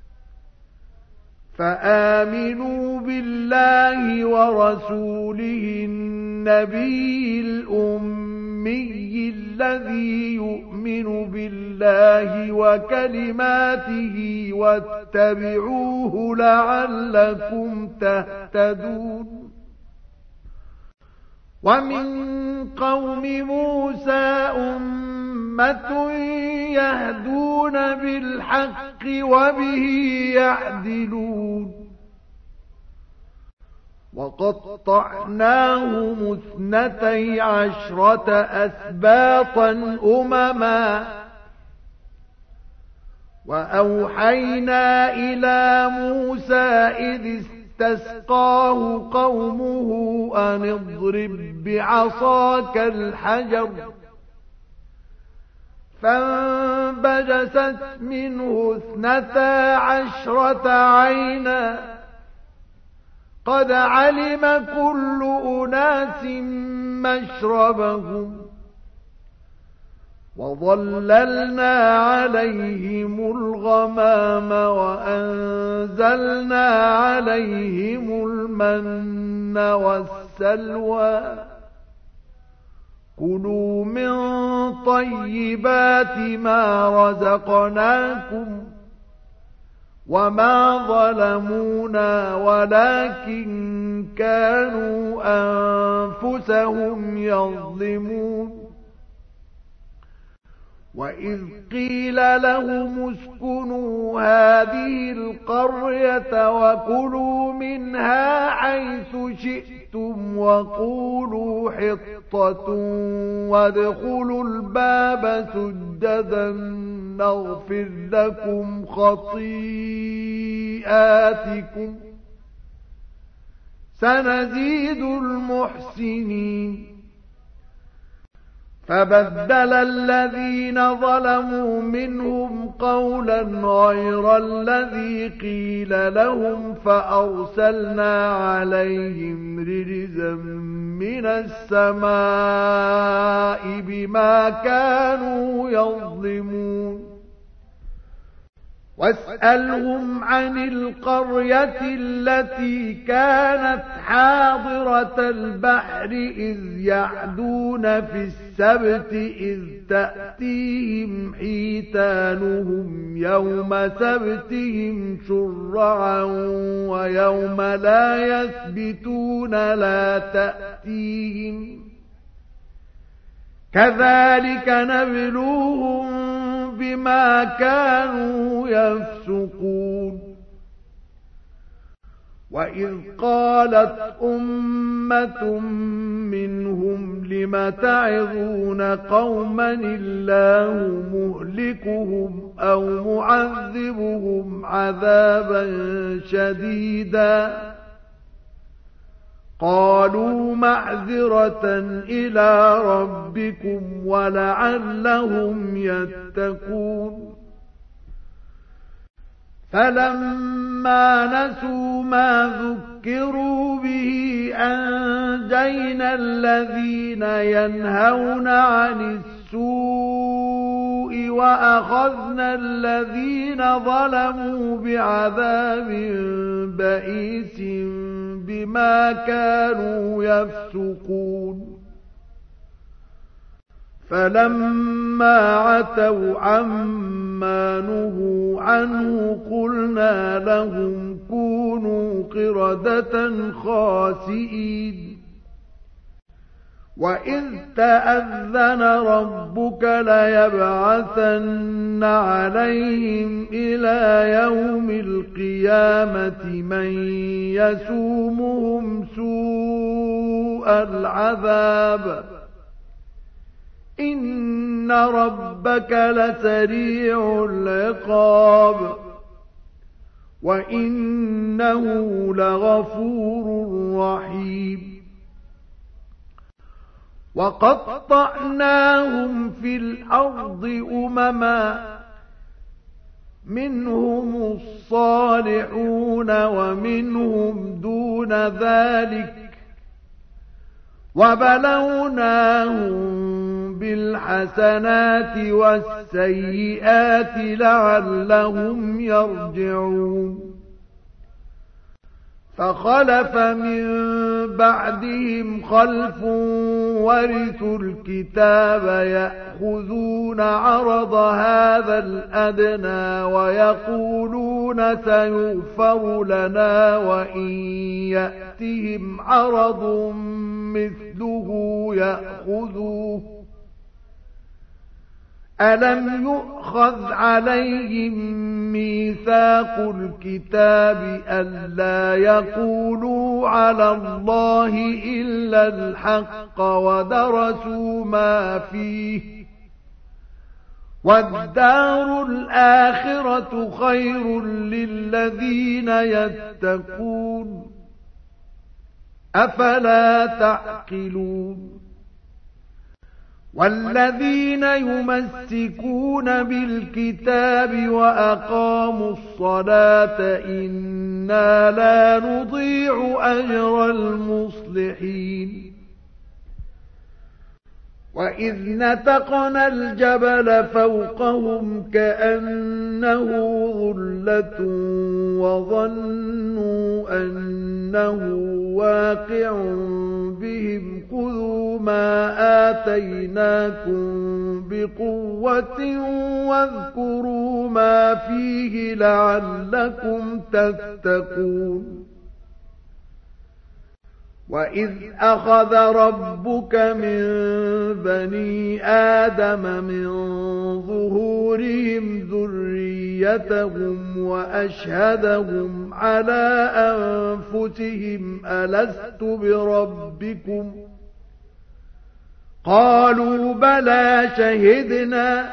فآمنوا بالله ورسوله النبي الأمي الذي يؤمن بالله وكلماته واتبعوه لعلكم تهتدون ومن قوم موسى أمة يهدون بالحق وبه يعدلون وقطعناهم 12 أسباطا أمما وأوحينا إلى موسى إذ استسقاه قومه أن اضرب بعصاك الحجر فانبجست منه 12 عينا قد علم كل أناس مشربهم وظللنا عليهم الغمام وأنزلنا عليهم المن والسلوى كلوا من طيبات ما رزقناكم وما ظلمونا ولكن كانوا أنفسهم يظلمون وإذ قيل لهم اسكنوا هذه القرية وكلوا منها حيث شئتم وقولوا حطة وادخلوا الباب سجدا نغفر لكم خطيئاتكم سنزيد المحسنين فبدل الذين ظلموا منهم قولا غير الذي قيل لهم فأرسلنا عليهم رجزا من السماء بما كانوا يظلمون واسألهم عن القرية التي كانت حاضرة البحر إذ يعدون في السبت إذ تأتيهم حيتانهم يوم سبتهم شرعا ويوم لا يسبتون لا تأتيهم كذلك نبلوهم بما كانوا يفسقون وإذ قالت أمة منهم لم تعظون قوما الله مهلكهم أو معذبهم عذابا شديدا قالوا معذرة إلى ربكم ولعلهم يتقون فلما نسوا ما ذكروا به أنجينا الذين ينهون عن السوء وأخذنا الذين ظلموا بعذاب بئيس بما كانوا يفسقون فلما عتوا عما نهوا عنه قلنا لهم كونوا قردة خاسئين وإذ تأذن ربك ليبعثن عليهم إلى يوم القيامة من يسومهم سوء العذاب إن ربك لسريع العقاب وإنه لغفور رحيم وقطعناهم في الأرض أمما منهم الصالحون ومنهم دون ذلك وبلوناهم بالحسنات والسيئات لعلهم يرجعون فخلف من بعدهم خلف ورثوا الكتاب يأخذون عرض هذا الأدنى ويقولون سيغفر لنا وإن يأتهم عرض مثله يأخذوه ألم يؤخذ عليهم ميثاق الكتاب ألا يقولوا على الله إلا الحق ودرسوا ما فيه والدار الآخرة خير للذين يتقون أفلا تعقلون والذين يمسكون بالكتاب وأقاموا الصلاة إنا لا نضيع أجر المصلحين وإذ نتقنا الجبل فوقهم كأنه ظلة وظنوا أنه واقع بهم خذوا ما آتيناكم بقوة واذكروا ما فيه لعلكم تتقون وإذ أخذ ربك من بني آدم من ظهورهم ذريتهم وأشهدهم على أنفسهم ألست بربكم قالوا بلى شهدنا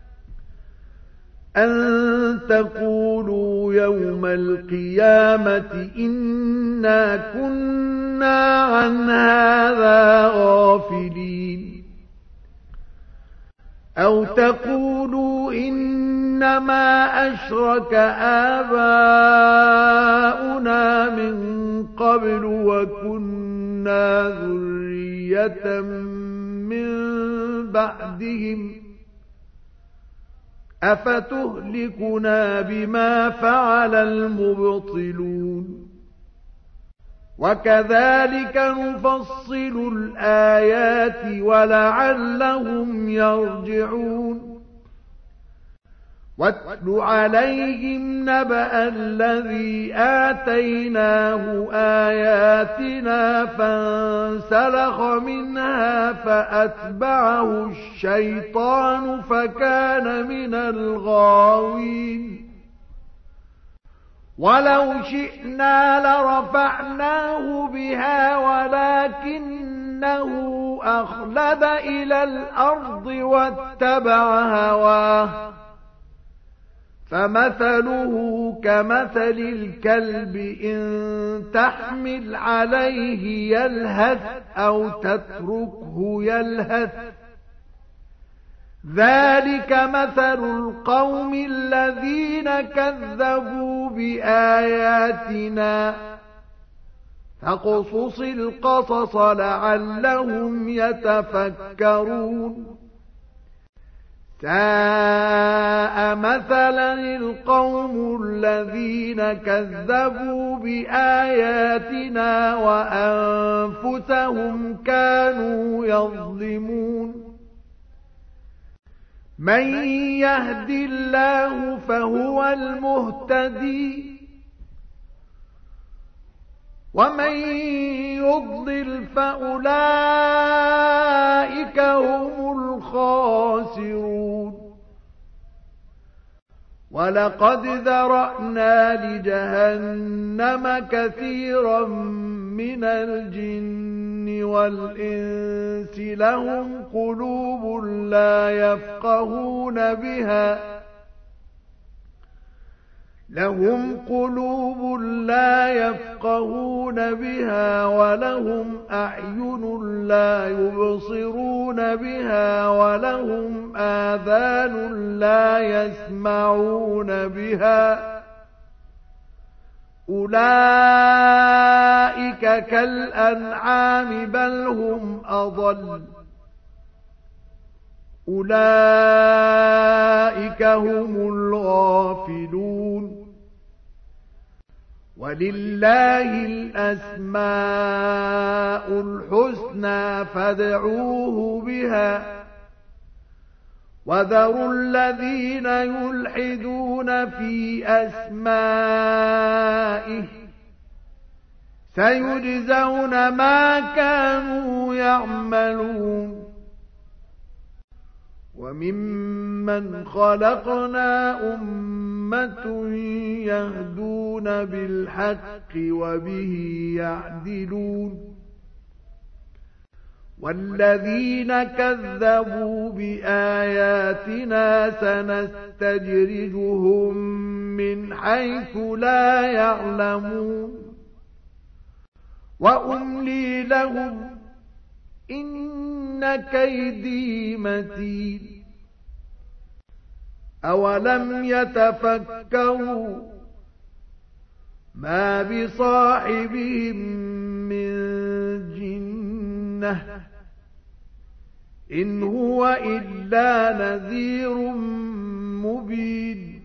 أن تقولوا يوم القيامة إنا كنا عن هذا غافلين أو تقولوا إنما أشرك آباؤنا من قبل وكنا ذرية من بعدهم أفتهلكنا بما فعل المبطلون وكذلك نفصل الآيات ولعلهم يرجعون واتل عليهم نبأ الذي آتيناه آياتنا فانسلخ منها فأتبعه الشيطان فكان من الغاوين ولو شئنا لرفعناه بها ولكنه أخلد إلى الأرض واتبع هواه فمثله كمثل الكلب إن تحمل عليه يلهث أو تتركه يلهث ذلك مثل القوم الذين كذبوا بآياتنا فاقصص القصص لعلهم يتفكرون ساء مثلا القوم الذين كذبوا بآياتنا وأنفسهم كانوا يظلمون من يهد الله فهو المهتدي ومن يضلل فأولئك هم الخاسرون ولقد ذرأنا لجهنم كثيرا من الجن والإنس لهم قلوب لا يفقهون بها ولهم أعين لا يبصرون بها ولهم آذان لا يسمعون بها أولئك كالأنعام بل هم أضل أولئك هم الغافلون ولله الأسماء الحسنى فادعوه بها وذروا الذين يلحدون في أسمائه سيجزون ما كانوا يعملون وممن خلقنا أمة يهدون بالحق وبه يعدلون والذين كذبوا بآياتنا سنستدرجهم من حيث لا يعلمون وأملي لهم إن كيدي متين أولم يتفكروا ما بصاحبهم من جنة إن هو إلا نذير مبين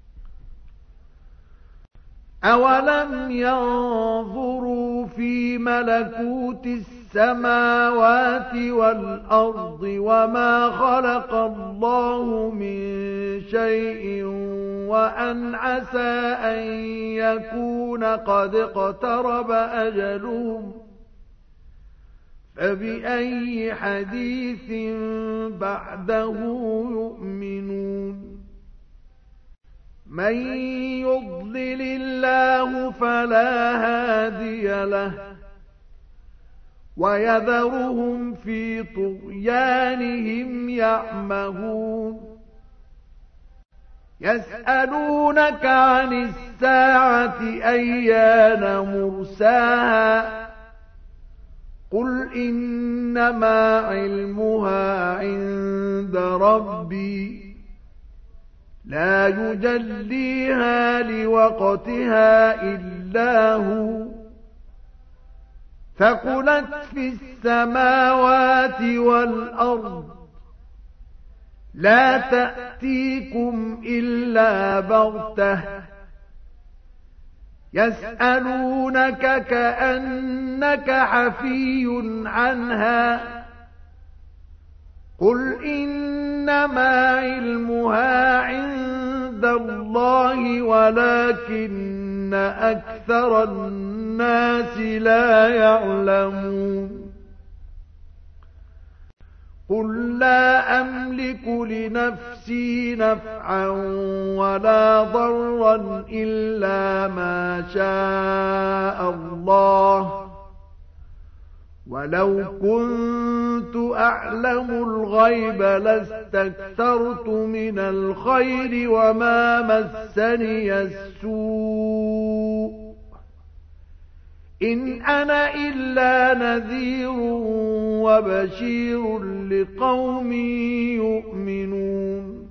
أولم ينظروا في ملكوت السماوات والأرض وما خلق الله من شيء وأن عسى أن يكون قد اقترب أجلهم فبأي حديث بعده يؤمنون من يضلل الله فلا هادي له ويذرهم في طغيانهم يعمهون يسألونك عن الساعة أيان مرساها قل إنما علمها عند ربي لا يجليها لوقتها إلا هو ثقلت في السماوات والأرض لا تأتيكم إلا بغتة يسألونك كأنك حفي عنها قل إنما علمها عند الله ولكن أكثر الناس لا يعلمون قل لا أملك لنفسي نفعا ولا ضرا إلا ما شاء الله ولو كنت أعلم الغيب لاستكثرت من الخير وما مسني السوء إن أنا إلا نذير وبشير لقوم يؤمنون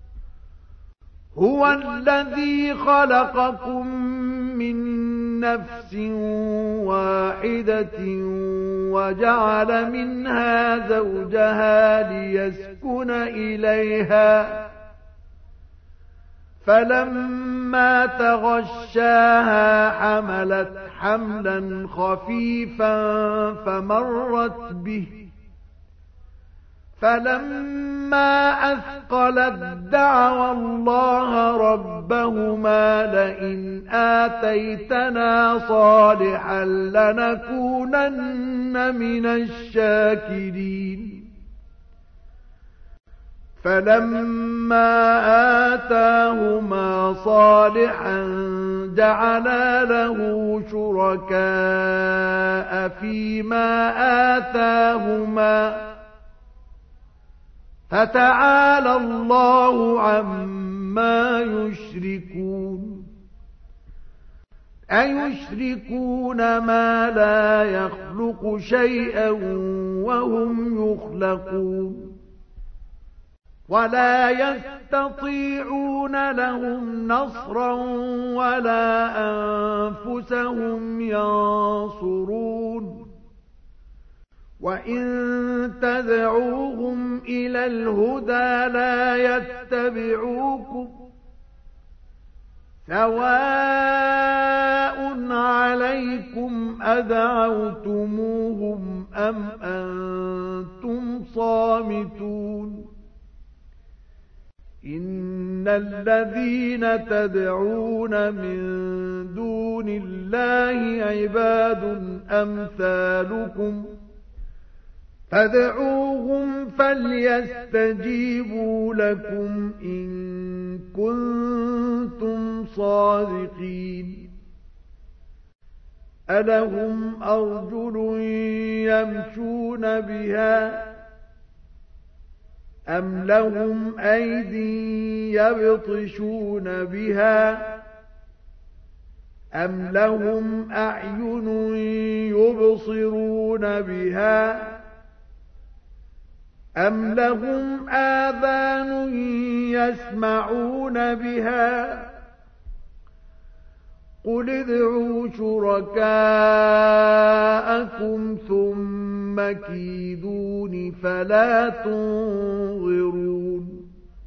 هو الذي خلقكم من نفس واحدة وجعل منها زوجها ليسكن إليها فلما تغشاها حملت حملا خفيفا فلما أثقلت دعوا الله ربهما لئن آتيتنا صالحا لنكونن من الشاكرين فلما آتاهما صالحا جعلا له شركاء فيما آتاهما فتعالى الله عما يشركون أيشركون ما لا يخلق شيئا وهم يخلقون ولا يستطيعون لهم نصرا ولا أنفسهم ينصرون وإن تدعوهم إلى الهدى لا يتبعوكم سواء عليكم أدعوتموهم أم أنتم صامتون إن الذين تدعون من دون الله عباد أمثالكم فادعوهم فليستجيبوا لكم إن كنتم صادقين ألهم أرجل يمشون بها أم لهم أيدي يبطشون بها أم لهم أعين يبصرون بها أم لهم آذان يسمعون بها قل ادعوا شركاءكم ثم كيدون فلا تنظرون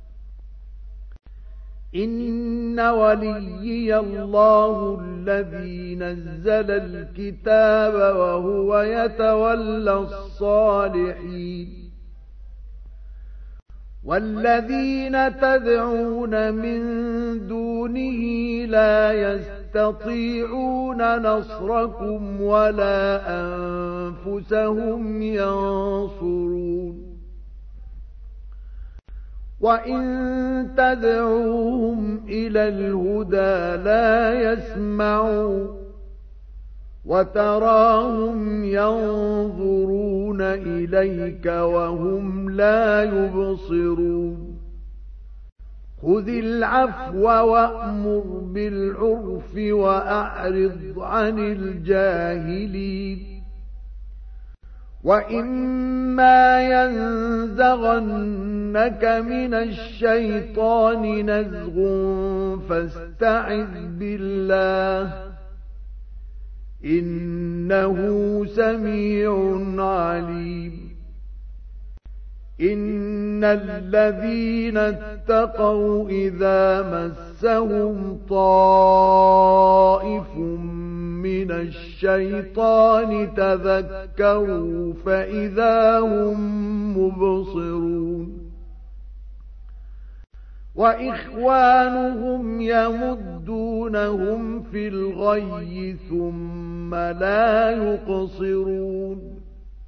إن وليي الله الذي نزل الكتاب وهو يتولى الصالحين والذين تدعون من دونه لا يستطيعون نصركم ولا أنفسهم ينصرون وإن تدعوهم إلى الهدى لا يسمعوا وتراهم ينظرون إليك وهم لا يبصرون خذ العفو وأمر بالعرف وأعرض عن الجاهلين وإما ينزغنك من الشيطان نزغ فاستعذ بالله إنه سميع عليم إن الذين اتقوا إذا مسهم طائف من الشيطان تذكروا فإذا هم مبصرون وإخوانهم يمدونهم في الغي ثم لا يقصرون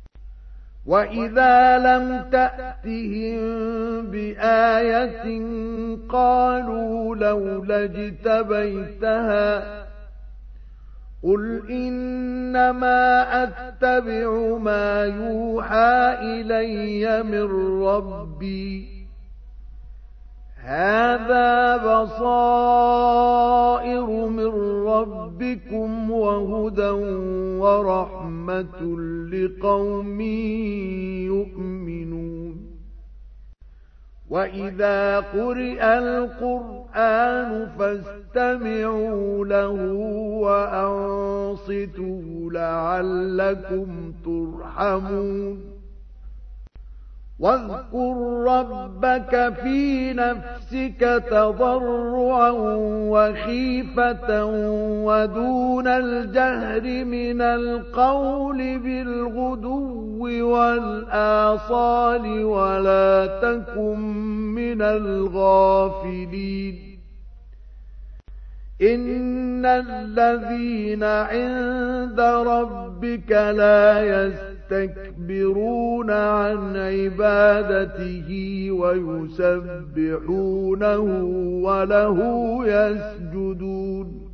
وإذا لم تأتهم بآية قالوا لولا اجتبيتها قل إنما أتبع ما يوحى إلي من ربي هذا بصائر من ربكم وهدى ورحمة لقوم يؤمنون وإذا قرئ القرآن فاستمعوا له وأنصتوا لعلكم ترحمون واذكر ربك في نفسك تضرعا وخيفة ودون الجهر من القول بالغدو والآصال ولا تكن من الغافلين إن الذين عند ربك لا يستكبرون عن عبادته ويسبحونه وله يسجدون